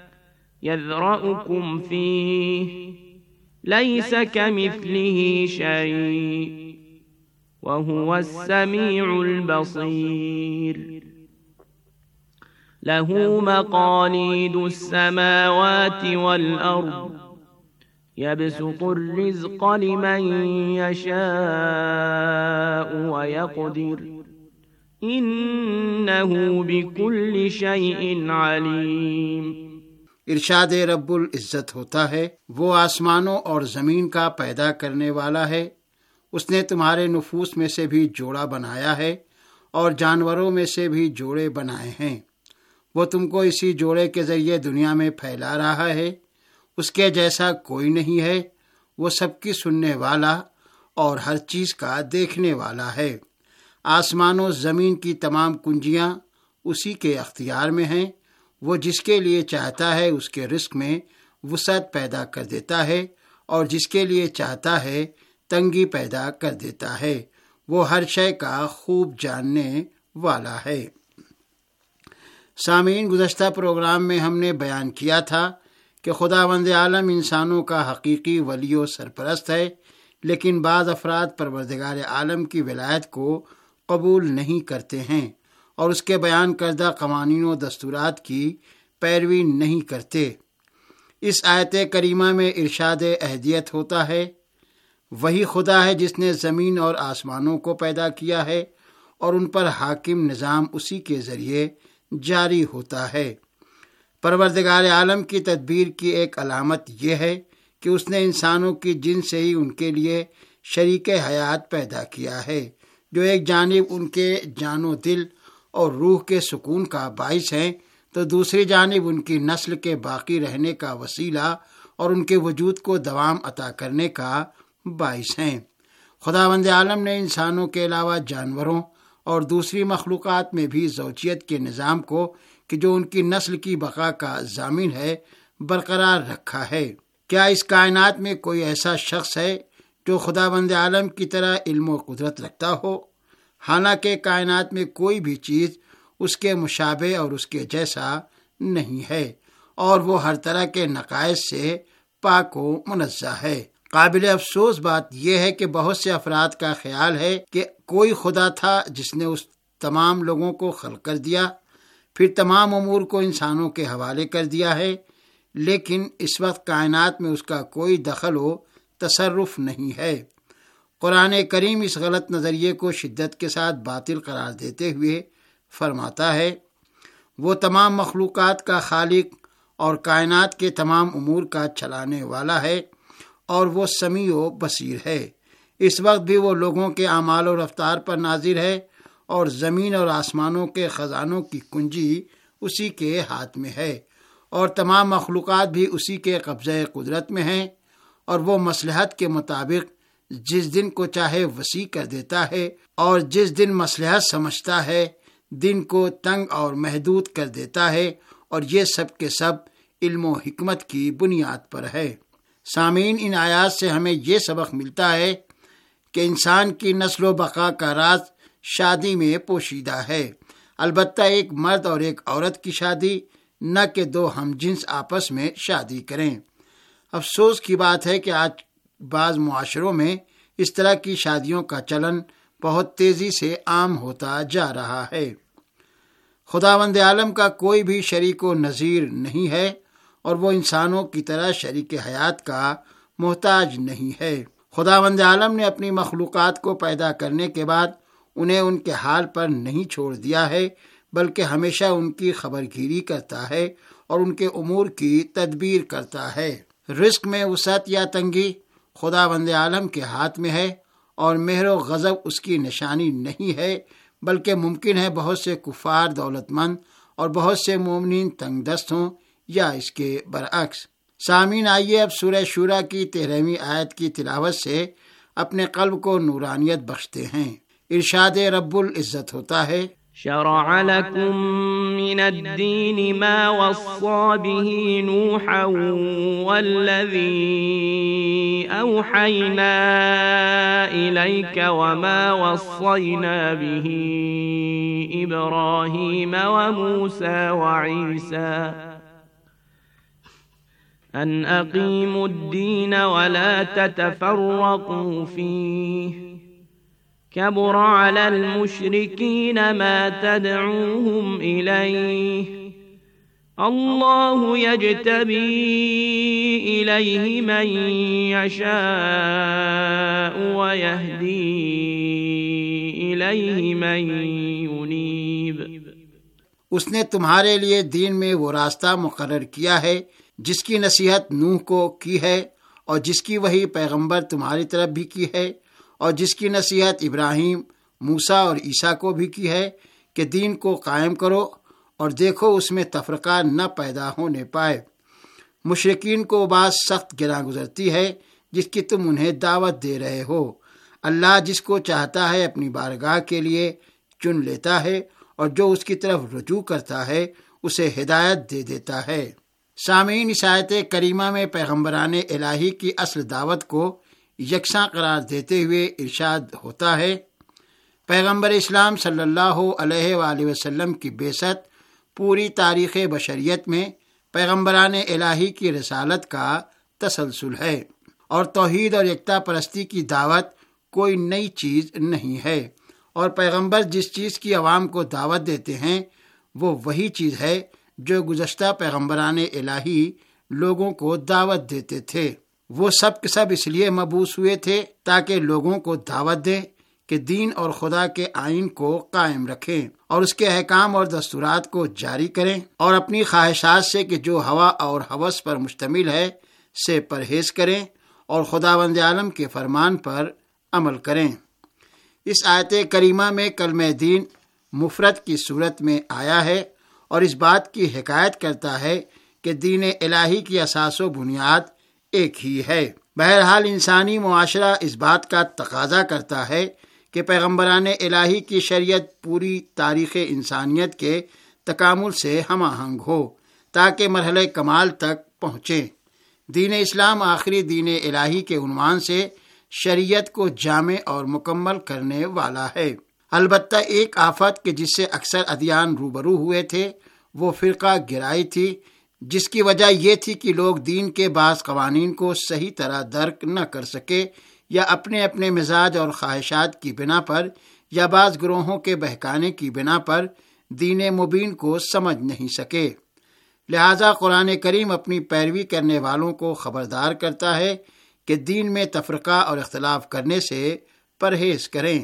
يذرأكم فيه ليس كمثله شيء وهو السميع البصير له مقاليد السماوات والأرض يبسط الرزق لمن يشاء ويقدر إنه بكل شيء عليم۔ ارشاد رب العزت ہوتا ہے، وہ آسمانوں اور زمین کا پیدا کرنے والا ہے، اس نے تمہارے نفوس میں سے بھی جوڑا بنایا ہے اور جانوروں میں سے بھی جوڑے بنائے ہیں، وہ تم کو اسی جوڑے کے ذریعے دنیا میں پھیلا رہا ہے، اس کے جیسا کوئی نہیں ہے، وہ سب کی سننے والا اور ہر چیز کا دیکھنے والا ہے۔ آسمان و زمین کی تمام کنجیاں اسی کے اختیار میں ہیں، وہ جس کے لیے چاہتا ہے اس کے رزق میں وسعت پیدا کر دیتا ہے اور جس کے لیے چاہتا ہے تنگی پیدا کر دیتا ہے، وہ ہر شے کا خوب جاننے والا ہے۔ سامعین، گزشتہ پروگرام میں ہم نے بیان کیا تھا کہ خداوند عالم انسانوں کا حقیقی ولی و سرپرست ہے، لیکن بعض افراد پروردگار عالم کی ولایت کو قبول نہیں کرتے ہیں اور اس کے بیان کردہ قوانین و دستورات کی پیروی نہیں کرتے۔ اس آیت کریمہ میں ارشاد اہدیت ہوتا ہے، وہی خدا ہے جس نے زمین اور آسمانوں کو پیدا کیا ہے اور ان پر حاکم نظام اسی کے ذریعے جاری ہوتا ہے۔ پروردگار عالم کی تدبیر کی ایک علامت یہ ہے کہ اس نے انسانوں کی جن سے ہی ان کے لیے شریک حیات پیدا کیا ہے، جو ایک جانب ان کے جان و دل اور روح کے سکون کا باعث ہیں، تو دوسری جانب ان کی نسل کے باقی رہنے کا وسیلہ اور ان کے وجود کو دوام عطا کرنے کا باعث ہیں۔ خداوند عالم نے انسانوں کے علاوہ جانوروں اور دوسری مخلوقات میں بھی زوجیت کے نظام کو کہ جو ان کی نسل کی بقا کا ضامن ہے برقرار رکھا ہے۔ کیا اس کائنات میں کوئی ایسا شخص ہے جو خداوند عالم کی طرح علم و قدرت رکھتا ہو؟ حالانکہ کائنات میں کوئی بھی چیز اس کے مشابہ اور اس کے جیسا نہیں ہے، اور وہ ہر طرح کے نقائص سے پاک و منزہ ہے۔ قابل افسوس بات یہ ہے کہ بہت سے افراد کا خیال ہے کہ کوئی خدا تھا جس نے اس تمام لوگوں کو خلق کر دیا، پھر تمام امور کو انسانوں کے حوالے کر دیا ہے، لیکن اس وقت کائنات میں اس کا کوئی دخل و تصرف نہیں ہے۔ قرآن کریم اس غلط نظریے کو شدت کے ساتھ باطل قرار دیتے ہوئے فرماتا ہے، وہ تمام مخلوقات کا خالق اور کائنات کے تمام امور کا چلانے والا ہے، اور وہ سمیع و بصیر ہے۔ اس وقت بھی وہ لوگوں کے اعمال و رفتار پر ناظر ہے اور زمین اور آسمانوں کے خزانوں کی کنجی اسی کے ہاتھ میں ہے، اور تمام مخلوقات بھی اسی کے قبضۂ قدرت میں ہیں، اور وہ مصلحت کے مطابق جس دن کو چاہے وسیع کر دیتا ہے اور جس دن مصلحت سمجھتا ہے دن کو تنگ اور محدود کر دیتا ہے، اور یہ سب کے سب علم و حکمت کی بنیاد پر ہے۔ سامعین، ان آیات سے ہمیں یہ سبق ملتا ہے کہ انسان کی نسل و بقا کا راز شادی میں پوشیدہ ہے، البتہ ایک مرد اور ایک عورت کی شادی، نہ کہ دو ہم جنس آپس میں شادی کریں۔ افسوس کی بات ہے کہ آج بعض معاشروں میں اس طرح کی شادیوں کا چلن بہت تیزی سے عام ہوتا جا رہا ہے۔ خداوند عالم کا کوئی بھی شریک و نظیر نہیں ہے، اور وہ انسانوں کی طرح شریک حیات کا محتاج نہیں ہے۔ خداوند عالم نے اپنی مخلوقات کو پیدا کرنے کے بعد انہیں ان کے حال پر نہیں چھوڑ دیا ہے، بلکہ ہمیشہ ان کی خبر گیری کرتا ہے اور ان کے امور کی تدبیر کرتا ہے۔ رزق میں وسعت یا تنگی خداوند عالم کے ہاتھ میں ہے، اور مہر و غضب اس کی نشانی نہیں ہے، بلکہ ممکن ہے بہت سے کفار دولت مند اور بہت سے مومنین تنگ دست ہوں، یا اس کے برعکس۔ سامعین، آئیے اب سورہ شورا کی تیرہویں آیت کی تلاوت سے اپنے قلب کو نورانیت بخشتے ہیں۔ ارشاد رب العزت ہوتا ہے، شرع لكم من الدين ما وصى به نوحا والذي أوحينا إليك وما وصينا به إبراهيم وموسى وعيسى أن أقيموا الدين ولا تتفرقوا فيه كبر على المشركين ما تدعوهم إليه الله يجتبي إليه من يشاء ويهدي إليه من ينيب۔ اس نے تمہارے لیے دین میں وہ راستہ مقرر کیا ہے جس کی نصیحت نوح کو کی ہے، اور جس کی وحی پیغمبر تمہاری طرف بھی کی ہے، اور جس کی نصیحت ابراہیم، موسیٰ اور عیسیٰ کو بھی کی ہے کہ دین کو قائم کرو اور دیکھو اس میں تفرقہ نہ پیدا ہونے پائے۔ مشرکین کو بات سخت گراں گزرتی ہے جس کی تم انہیں دعوت دے رہے ہو۔ اللہ جس کو چاہتا ہے اپنی بارگاہ کے لیے چن لیتا ہے، اور جو اس کی طرف رجوع کرتا ہے اسے ہدایت دے دیتا ہے۔ سامعین، اس آیت کریمہ میں پیغمبران الہی کی اصل دعوت کو یکساں قرار دیتے ہوئے ارشاد ہوتا ہے، پیغمبر اسلام صلی اللہ علیہ وآلہ وسلم کی بعثت پوری تاریخ بشریت میں پیغمبران الہی کی رسالت کا تسلسل ہے، اور توحید اور یکتا پرستی کی دعوت کوئی نئی چیز نہیں ہے، اور پیغمبر جس چیز کی عوام کو دعوت دیتے ہیں وہ وہی چیز ہے جو گزشتہ پیغمبران الہی لوگوں کو دعوت دیتے تھے۔ وہ سب کے سب اس لیے مبعوث ہوئے تھے تاکہ لوگوں کو دعوت دیں کہ دین اور خدا کے آئین کو قائم رکھیں اور اس کے احکام اور دستورات کو جاری کریں، اور اپنی خواہشات سے کہ جو ہوا اور ہوس پر مشتمل ہے سے پرہیز کریں، اور خداوند عالم کے فرمان پر عمل کریں۔ اس آیت کریمہ میں کلمہ دین مفرد کی صورت میں آیا ہے، اور اس بات کی حکایت کرتا ہے کہ دین الہی کی اساس و بنیاد ایک ہی ہے۔ بہرحال انسانی معاشرہ اس بات کا تقاضا کرتا ہے کہ پیغمبران الہی کی شریعت پوری تاریخ انسانیت کے تکامل سے ہم آہنگ ہو تاکہ مرحلہ کمال تک پہنچے۔ دین اسلام آخری دین الہی کے عنوان سے شریعت کو جامع اور مکمل کرنے والا ہے۔ البتہ ایک آفت کہ جس سے اکثر ادیان روبرو ہوئے تھے وہ فرقہ گرائی تھی، جس کی وجہ یہ تھی کہ لوگ دین کے بعض قوانین کو صحیح طرح درک نہ کر سکے، یا اپنے اپنے مزاج اور خواہشات کی بنا پر یا بعض گروہوں کے بہکانے کی بنا پر دین مبین کو سمجھ نہیں سکے۔ لہذا قرآن کریم اپنی پیروی کرنے والوں کو خبردار کرتا ہے کہ دین میں تفرقہ اور اختلاف کرنے سے پرہیز کریں۔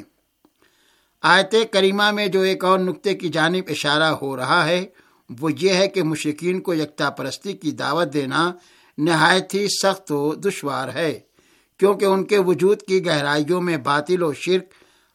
آیت کریمہ میں جو ایک اور نقطے کی جانب اشارہ ہو رہا ہے وہ یہ ہے کہ مشرکین کو یکتا پرستی کی دعوت دینا نہایت ہی سخت و دشوار ہے، کیونکہ ان کے وجود کی گہرائیوں میں باطل و شرک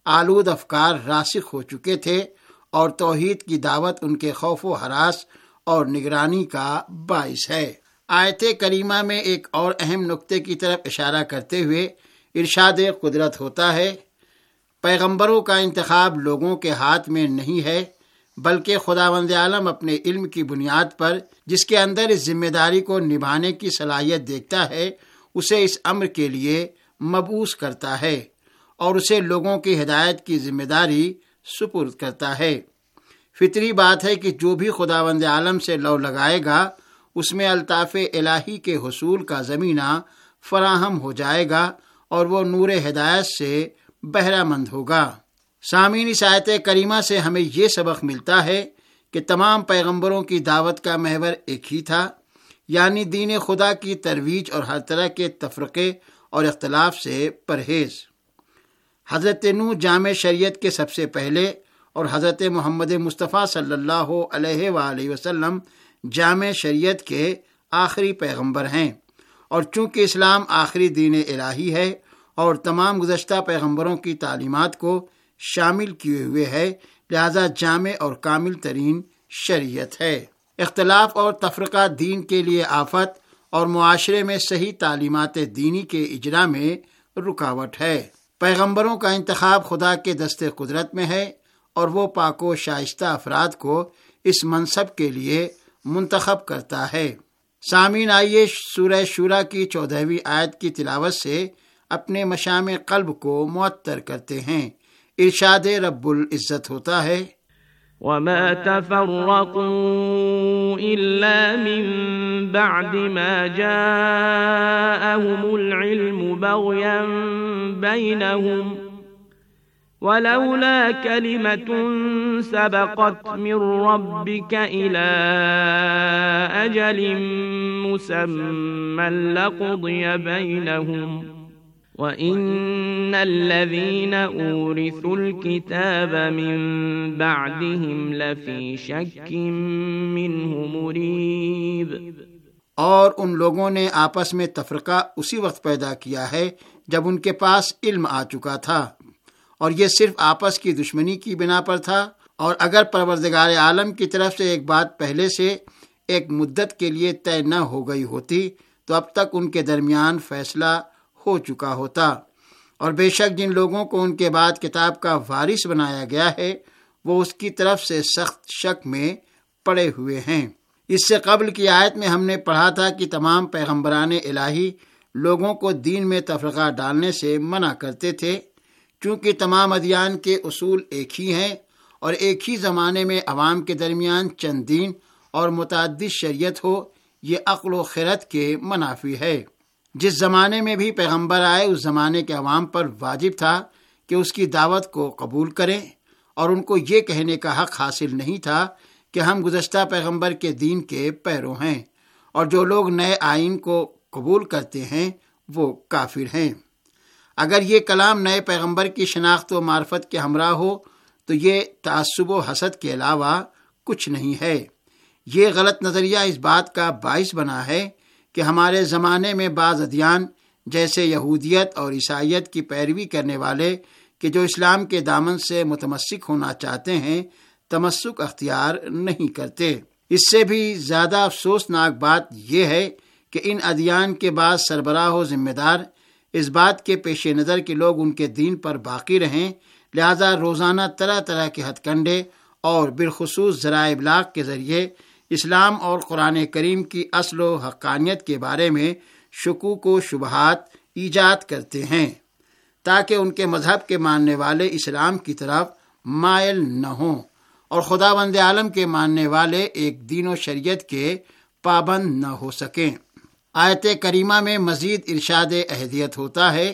آلود افکار راسخ ہو چکے تھے اور توحید کی دعوت ان کے خوف و ہراس اور نگرانی کا باعث ہے۔ آیت کریمہ میں ایک اور اہم نقطے کی طرف اشارہ کرتے ہوئے ارشاد قدرت ہوتا ہے، پیغمبروں کا انتخاب لوگوں کے ہاتھ میں نہیں ہے، بلکہ خداوند عالم اپنے علم کی بنیاد پر جس کے اندر اس ذمہ داری کو نبھانے کی صلاحیت دیکھتا ہے اسے اس امر کے لیے مبعوث کرتا ہے اور اسے لوگوں کی ہدایت کی ذمہ داری سپرد کرتا ہے۔ فطری بات ہے کہ جو بھی خداوند عالم سے لو لگائے گا اس میں الطاف الہی کے حصول کا زمینہ فراہم ہو جائے گا اور وہ نور ہدایت سے بہرہ مند ہوگا۔ سامعین، اس آیت کریمہ سے ہمیں یہ سبق ملتا ہے کہ تمام پیغمبروں کی دعوت کا محور ایک ہی تھا، یعنی دین خدا کی ترویج اور ہر طرح کے تفرقے اور اختلاف سے پرہیز۔ حضرت نوح جامع شریعت کے سب سے پہلے اور حضرت محمد مصطفیٰ صلی اللہ علیہ وآلہ وسلم جامع شریعت کے آخری پیغمبر ہیں، اور چونکہ اسلام آخری دین الہی ہے اور تمام گزشتہ پیغمبروں کی تعلیمات کو شامل کیے ہوئے ہے، لہذا جامع اور کامل ترین شریعت ہے۔ اختلاف اور تفرقہ دین کے لیے آفت اور معاشرے میں صحیح تعلیمات دینی کے اجرا میں رکاوٹ ہے۔ پیغمبروں کا انتخاب خدا کے دست قدرت میں ہے اور وہ پاک و شائستہ افراد کو اس منصب کے لیے منتخب کرتا ہے۔ سامعین، آئیے سورہ شورى کی چودہویں آیت کی تلاوت سے اپنے مشام قلب کو معطر کرتے ہیں۔ ارشاد رب العزت ہوتا ہے، وما تفرقوا إلا من بعد ما جاءهم العلم بغيا بينهم ولولا كلمة سبقت من ربك إلى أجل مسمى لقضي بينهم وَإِنَّ الَّذِينَ أُورِثُوا الْكِتَابَ مِن بَعْدِهِمْ لَفِي شَكٍّ مِّنْهُ مُرِيبٍ۔ اور ان لوگوں نے آپس میں تفرقہ اسی وقت پیدا کیا ہے جب ان کے پاس علم آ چکا تھا، اور یہ صرف آپس کی دشمنی کی بنا پر تھا، اور اگر پروردگار عالم کی طرف سے ایک بات پہلے سے ایک مدت کے لیے طے نہ ہو گئی ہوتی تو اب تک ان کے درمیان فیصلہ ہو چکا ہوتا۔ اور بے شک جن لوگوں کو ان کے بعد کتاب کا وارث بنایا گیا ہے وہ اس کی طرف سے سخت شک میں پڑے ہوئے ہیں۔ اس سے قبل کی آیت میں ہم نے پڑھا تھا کہ تمام پیغمبران الہی لوگوں کو دین میں تفرقہ ڈالنے سے منع کرتے تھے، چونکہ تمام ادیان کے اصول ایک ہی ہیں اور ایک ہی زمانے میں عوام کے درمیان چند دین اور متعدد شریعت ہو، یہ عقل و خرد کے منافی ہے۔ جس زمانے میں بھی پیغمبر آئے اس زمانے کے عوام پر واجب تھا کہ اس کی دعوت کو قبول کریں، اور ان کو یہ کہنے کا حق حاصل نہیں تھا کہ ہم گزشتہ پیغمبر کے دین کے پیرو ہیں، اور جو لوگ نئے آئین کو قبول کرتے ہیں وہ کافر ہیں۔ اگر یہ کلام نئے پیغمبر کی شناخت و معرفت کے ہمراہ ہو تو یہ تعصب و حسد کے علاوہ کچھ نہیں ہے۔ یہ غلط نظریہ اس بات کا باعث بنا ہے کہ ہمارے زمانے میں بعض ادیان جیسے یہودیت اور عیسائیت کی پیروی کرنے والے کہ جو اسلام کے دامن سے متمسک ہونا چاہتے ہیں تمسک اختیار نہیں کرتے۔ اس سے بھی زیادہ افسوسناک بات یہ ہے کہ ان ادیان کے بعض سربراہ و ذمہ دار اس بات کے پیش نظر کہ لوگ ان کے دین پر باقی رہیں، لہذا روزانہ طرح طرح کے ہتھ کنڈے اور بالخصوص ذرائع ابلاغ کے ذریعے اسلام اور قرآن کریم کی اصل و حقانیت کے بارے میں شکوک و شبہات ایجاد کرتے ہیں تاکہ ان کے مذہب کے ماننے والے اسلام کی طرف مائل نہ ہوں اور خداوند عالم کے ماننے والے ایک دین و شریعت کے پابند نہ ہو سکیں۔ آیت کریمہ میں مزید ارشاد اہدیت ہوتا ہے،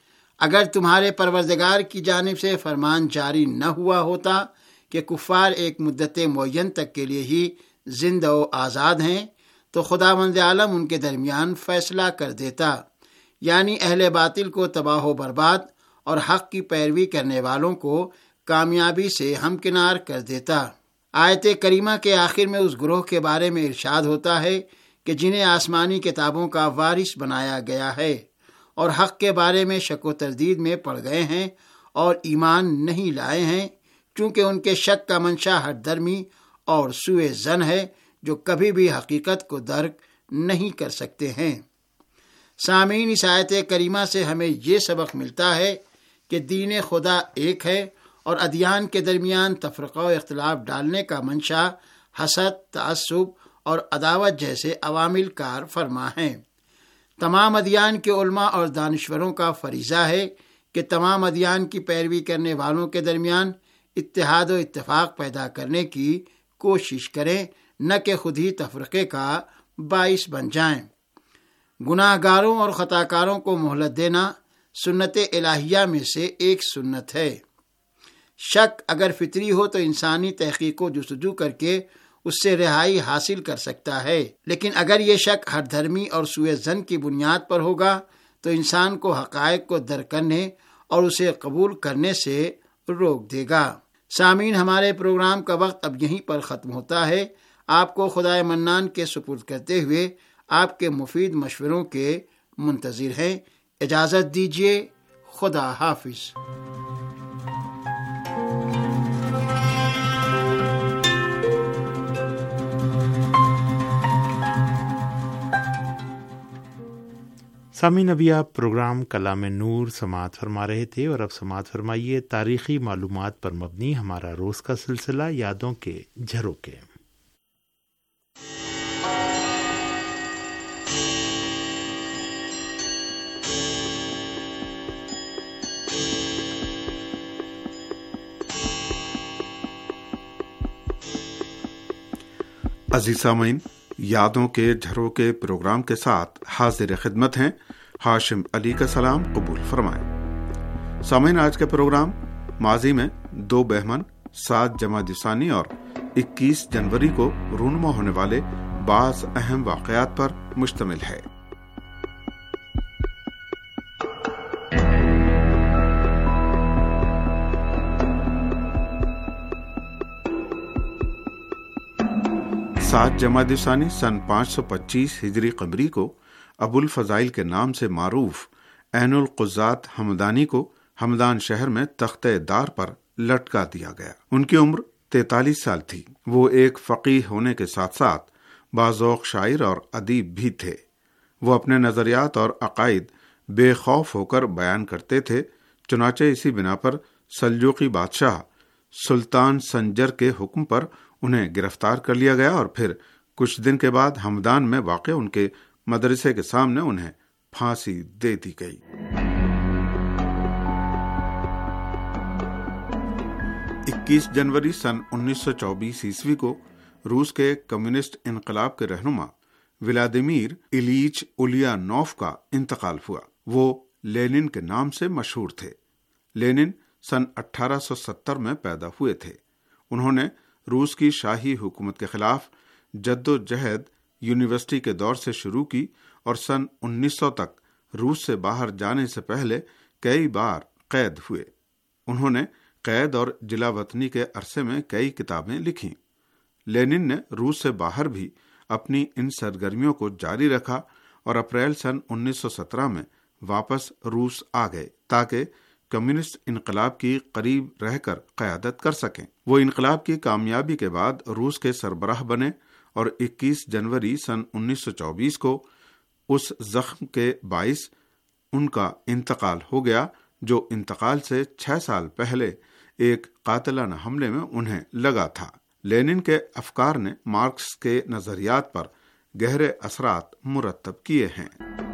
اگر تمہارے پروردگار کی جانب سے فرمان جاری نہ ہوا ہوتا کہ کفار ایک مدت معین تک کے لیے ہی زندہ و آزاد ہیں تو خداوند عالم ان کے درمیان فیصلہ کر دیتا، یعنی اہل باطل کو تباہ و برباد اور حق کی پیروی کرنے والوں کو کامیابی سے ہمکنار کر دیتا۔ آیت کریمہ کے آخر میں اس گروہ کے بارے میں ارشاد ہوتا ہے کہ جنہیں آسمانی کتابوں کا وارث بنایا گیا ہے اور حق کے بارے میں شک و تردید میں پڑ گئے ہیں اور ایمان نہیں لائے ہیں، چونکہ ان کے شک کا منشا ہٹ درمی اور سوء ظن ہے جو کبھی بھی حقیقت کو درک نہیں کر سکتے ہیں۔ سامعین، اس آیت کریمہ سے ہمیں یہ سبق ملتا ہے کہ دین خدا ایک ہے اور ادیان کے درمیان تفرقہ و اختلاف ڈالنے کا منشا حسد، تعصب اور عداوت جیسے عوامل کار فرما ہیں۔ تمام ادیان کے علماء اور دانشوروں کا فریضہ ہے کہ تمام ادیان کی پیروی کرنے والوں کے درمیان اتحاد و اتفاق پیدا کرنے کی کوشش کریں، نہ کہ خود ہی تفرقے کا باعث بن جائیں۔ گناہ گاروں اور خطا کاروں کو مہلت دینا سنت الہیہ میں سے ایک سنت ہے۔ شک اگر فطری ہو تو انسانی تحقیق و جستجو کر کے اس سے رہائی حاصل کر سکتا ہے، لیکن اگر یہ شک ہر دھرمی اور سوء ظن کی بنیاد پر ہوگا تو انسان کو حقائق کو درک کرنے اور اسے قبول کرنے سے روک دے گا۔ سامعین، ہمارے پروگرام کا وقت اب یہیں پر ختم ہوتا ہے۔ آپ کو خدائے منان کے سپرد کرتے ہوئے آپ کے مفید مشوروں کے منتظر ہیں۔ اجازت دیجیے، خدا حافظ۔ سامعین، ابھی آپ پروگرام کلام نور سماعت فرما رہے تھے، اور اب سماعت فرمائیے تاریخی معلومات پر مبنی ہمارا روز کا سلسلہ یادوں کے جھروکے۔ عزیز سامعین، یادوں کے جھروکے پروگرام کے ساتھ حاضر خدمت ہیں ہاشم علی کا سلام قبول فرمائیں۔ سامعین، آج کا پروگرام ماضی میں دو بہمن، سات جمادی ثانی اور اکیس جنوری کو رونما ہونے والے بعض اہم واقعات پر مشتمل ہے۔ سات جمادی ثانی سن پانچ سو پچیس ہجری قمری کو ابو الفضائل کے نام سے معروف عین القضات ہمدانی کو ہمدان شہر میں تختہ دار پر لٹکا دیا گیا۔ ان کی عمر تینتالیس سال تھی۔ وہ ایک فقیہ ہونے کے ساتھ ساتھ باذوق شاعر اور ادیب بھی تھے۔ وہ اپنے نظریات اور عقائد بے خوف ہو کر بیان کرتے تھے، چنانچہ اسی بنا پر سلجوقی بادشاہ سلطان سنجر کے حکم پر انہیں گرفتار کر لیا گیا، اور پھر کچھ دن کے بعد ہمدان میں واقع ان کے مدرسے کے سامنے انہیں پھانسی دے دی گئی۔ اکیس جنوری سن انیس سو چوبیس عیسوی کو روس کے کمیونسٹ انقلاب کے رہنما ولادیمیر ایلیچ الیانوف کا انتقال ہوا۔ وہ لینن کے نام سے مشہور تھے۔ لینن سن اٹھارہ سو ستر میں پیدا ہوئے تھے۔ انہوں نے روس کی شاہی حکومت کے خلاف جد و جہد یونیورسٹی کے دور سے شروع کی، اور سن انیس سو تک روس سے باہر جانے سے پہلے کئی بار قید ہوئے۔ انہوں نے قید اور جلا وطنی کے عرصے میں کئی کتابیں لکھیں۔ لینن نے روس سے باہر بھی اپنی ان سرگرمیوں کو جاری رکھا، اور اپریل سن انیس سو سترہ میں واپس روس آ گئے تاکہ کمیونسٹ انقلاب کی قریب رہ کر قیادت کر سکیں۔ وہ انقلاب کی کامیابی کے بعد روس کے سربراہ بنے، اور اکیس جنوری سن انیس سو چوبیس کو اس زخم کے باعث ان کا انتقال ہو گیا جو انتقال سے چھ سال پہلے ایک قاتلانہ حملے میں انہیں لگا تھا۔ لینن کے افکار نے مارکس کے نظریات پر گہرے اثرات مرتب کیے ہیں۔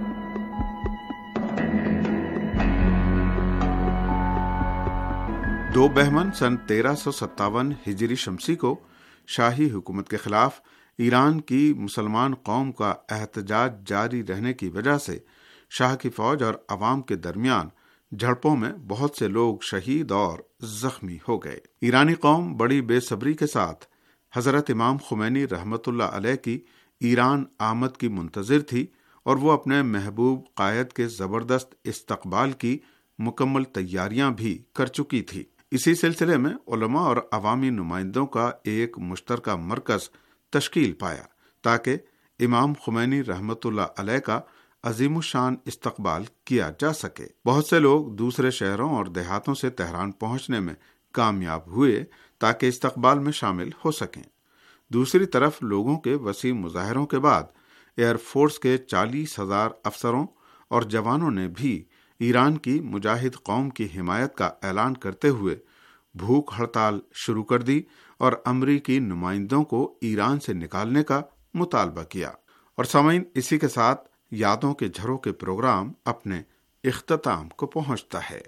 دو بہمن سن تیرہ سو ستاون ہجری شمسی کو شاہی حکومت کے خلاف ایران کی مسلمان قوم کا احتجاج جاری رہنے کی وجہ سے شاہ کی فوج اور عوام کے درمیان جھڑپوں میں بہت سے لوگ شہید اور زخمی ہو گئے۔ ایرانی قوم بڑی بے صبری کے ساتھ حضرت امام خمینی رحمت اللہ علیہ کی ایران آمد کی منتظر تھی، اور وہ اپنے محبوب قائد کے زبردست استقبال کی مکمل تیاریاں بھی کر چکی تھی۔ اسی سلسلے میں علماء اور عوامی نمائندوں کا ایک مشترکہ مرکز تشکیل پایا تاکہ امام خمینی رحمت اللہ علیہ کا अजीम शान इस्तकबाल किया जा सके। बहुत से लोग दूसरे शहरों और देहातों से तेहरान पहुंचने में कामयाब हुए ताकि इस्तकबाल में शामिल हो सकें। दूसरी तरफ लोगों के वसी मुजाहरों के बाद एयरफोर्स के चालीस हजार अफसरों और जवानों ने भी ईरान की मुजाहिद कौम की हिमायत का ऐलान करते हुए भूख हड़ताल शुरू कर दी और अमरीकी नुमाइंदों को ईरान से निकालने का मुतालबा किया। और सामीन, इसी के साथ यादों के झरों के प्रोग्राम अपने इख्तिताम को पहुंचता है।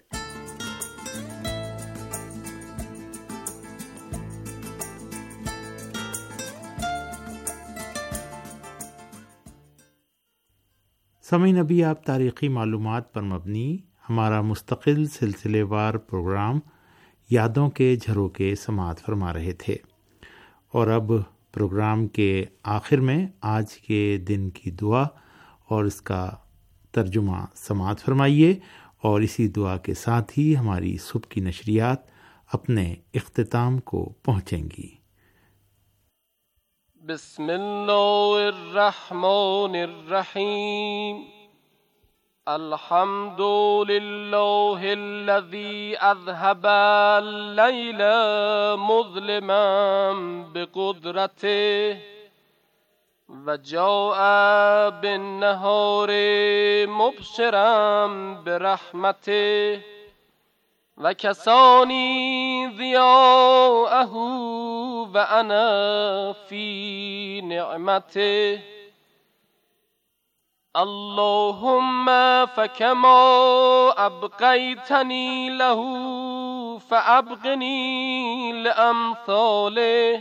सामीन, अभी आप तारीख़ी मालूमात पर मबनी हमारा मुस्तकिल सिलसिलेवार प्रोग्राम यादों के झरोके समाअत फरमा रहे थे और अब प्रोग्राम के आखिर में आज के दिन की दुआ और इसका तर्जुमा समाअत फरमाइए और इसी दुआ के साथ ही हमारी सुबह की नशरियात अपने इख्तिताम को पहुँचेंगी। बिस्मिल्लाहिर्रहमानिर्रहीम अल्हम्दुलिल्लाहिल्लज़ी अज़हबा अल-लैला मुज़लिमन बिक़ुद्रतिही वजाअ बिन-नहारि मुबशिरन बिरहमतिही वकसानी ज़ियाअहु वअना फ़ी निअमतिही अल्लाहुम्मा फकमा अबक़ैतनी लहू फ़अबक़नी लिअम्सालिही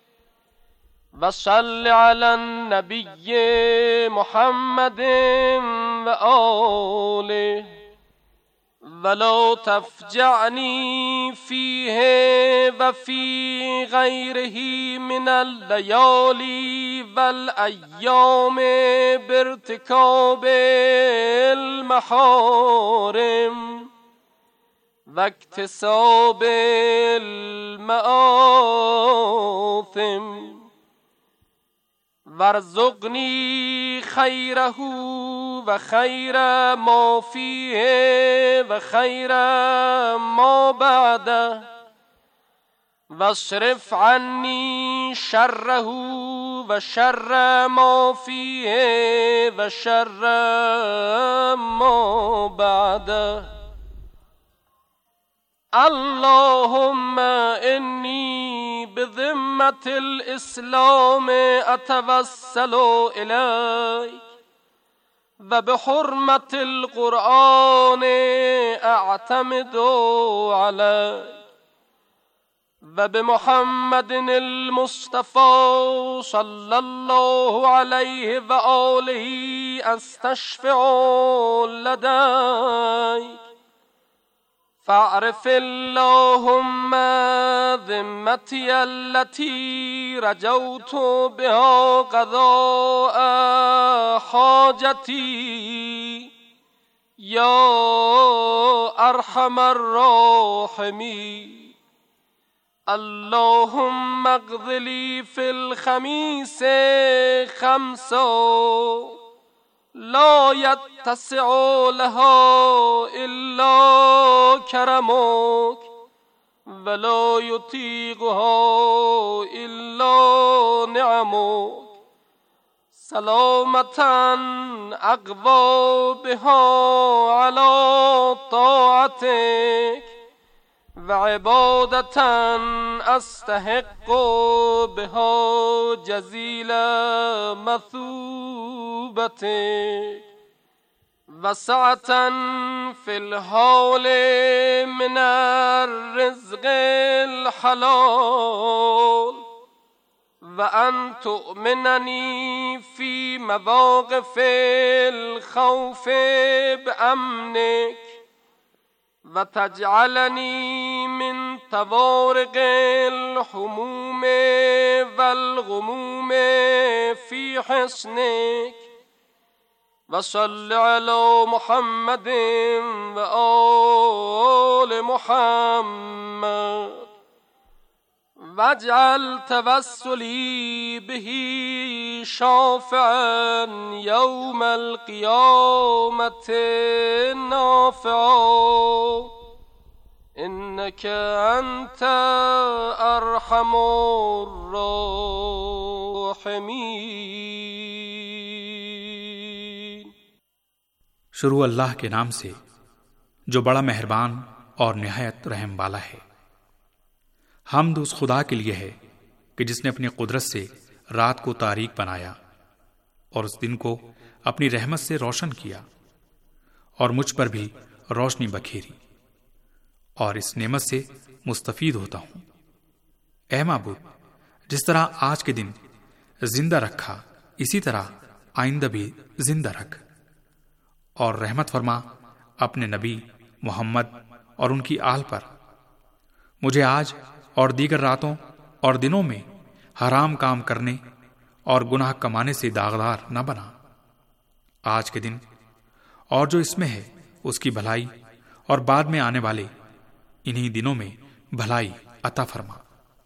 वसल्लि अलन नबिय्यि मुहम्मदिन व आलिही वलो तफ़जअनी फ़ीहि व फ़ी ग़ैरिही मिनल लयाली वल अय्यामि बिर्तिकाबिल महारिम वक्तिसाबिल मआसिम वरज़ुक़नी खैरहू व खैर मा फ़ीहि व खैर मा बअदह वस्रिफ़ अन्नी शर्रहू व शर्र मा फ़ीहि व शर्र मा बअदह अल्लाहुम्मा इन्नी बिज़िम्मतिल इस्लाम अतवस्सलु इलैक व बिहुर्मतिल क़ुरआन अअतमिदु अलैक व बिमुहम्मदिनिल मुस्तफ़ा सल्लल्लाहु अलैहि व आलिहि अस्तशफ़िउ लदैक फ़अरिफ़िल्लाहुम्मा ज़िम्मतिय अल्लती रजौतु बिहा क़ज़ाअ हाजती या अरहमर राहिमीन अल्लाहुम्मा अग़्ज़िली फ़िल ख़मीस ख़म्सा ला यत्तसिउ लहा इल्ला करमुक वला युतीक़ुहा इल्ला निअमुक सलामतन अक़वा बिहा अला ताअतिक व इबादतन अस्तहिक़्क़ु बिहा जज़ील मसूबतिक वसअतन फ़िल हौल मिनर रिज़्क़िल हलाल व अन तुअमिननी फ़ी मवाक़िफ़िल ख़ौफ़ बिअमनिक व तजअलनी मिन तवारिक़िल हुमूम वल ग़ुमूम फ़ी हिस्निक व सल्लि अला मुहम्मदिन व आलि मुहम्मद واجعل توسلی به شافعا یوم القیامت نافعا انک انت ارحم الراحمین۔ شروع اللہ کے نام سے جو بڑا مہربان اور نہایت رحم والا ہے۔ حمد اس خدا کے لیے ہے کہ جس نے اپنی قدرت سے رات کو تاریک بنایا اور اس دن کو اپنی رحمت سے روشن کیا اور مجھ پر بھی روشنی بکھیری، اور اس نعمت سے مستفید ہوتا ہوں۔ اے معبود، جس طرح آج کے دن زندہ رکھا اسی طرح آئندہ بھی زندہ رکھ، اور رحمت فرما اپنے نبی محمد اور ان کی آل پر۔ مجھے آج اور دیگر راتوں اور دنوں میں حرام کام کرنے اور گناہ کمانے سے داغدار نہ بنا۔ آج کے دن اور جو اس میں ہے اس کی بھلائی، اور بعد میں آنے والے انہی دنوں میں بھلائی عطا فرما۔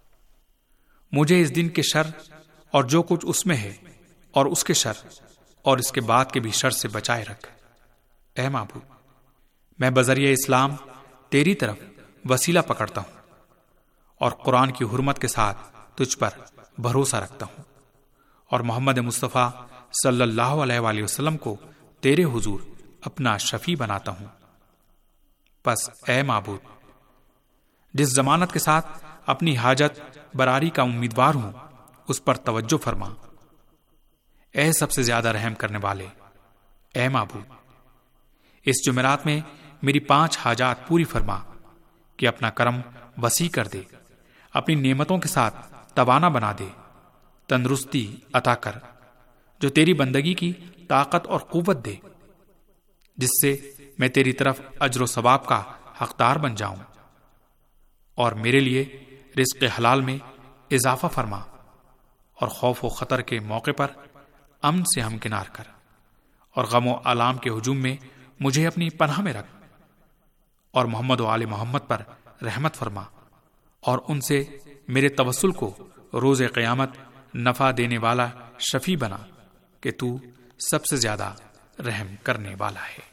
مجھے اس دن کے شر اور جو کچھ اس میں ہے اور اس کے شر اور اس کے بعد کے بھی شر سے بچائے رکھ۔ اے معبود، میں بذریعہ اسلام تیری طرف وسیلہ پکڑتا ہوں اور قرآن کی حرمت کے ساتھ تجھ پر بھروسہ رکھتا ہوں، اور محمد مصطفیٰ صلی اللہ علیہ وآلہ وسلم کو تیرے حضور اپنا شفیع بناتا ہوں۔ پس اے معبود، جس ضمانت کے ساتھ اپنی حاجت براری کا امیدوار ہوں اس پر توجہ فرما۔ اے سب سے زیادہ رحم کرنے والے، اے معبود، اس جمعرات میں میری پانچ حاجات پوری فرما کہ اپنا کرم وسیع کر دے، اپنی نعمتوں کے ساتھ توانا بنا دے، تندرستی عطا کر جو تیری بندگی کی طاقت اور قوت دے، جس سے میں تیری طرف اجر و ثواب کا حقدار بن جاؤں، اور میرے لیے رزق حلال میں اضافہ فرما، اور خوف و خطر کے موقع پر امن سے ہمکنار کر، اور غم و آلام کے ہجوم میں مجھے اپنی پناہ میں رکھ، اور محمد و آل محمد پر رحمت فرما، اور ان سے میرے توسل کو روز قیامت نفع دینے والا شفیع بنا کہ تو سب سے زیادہ رحم کرنے والا ہے۔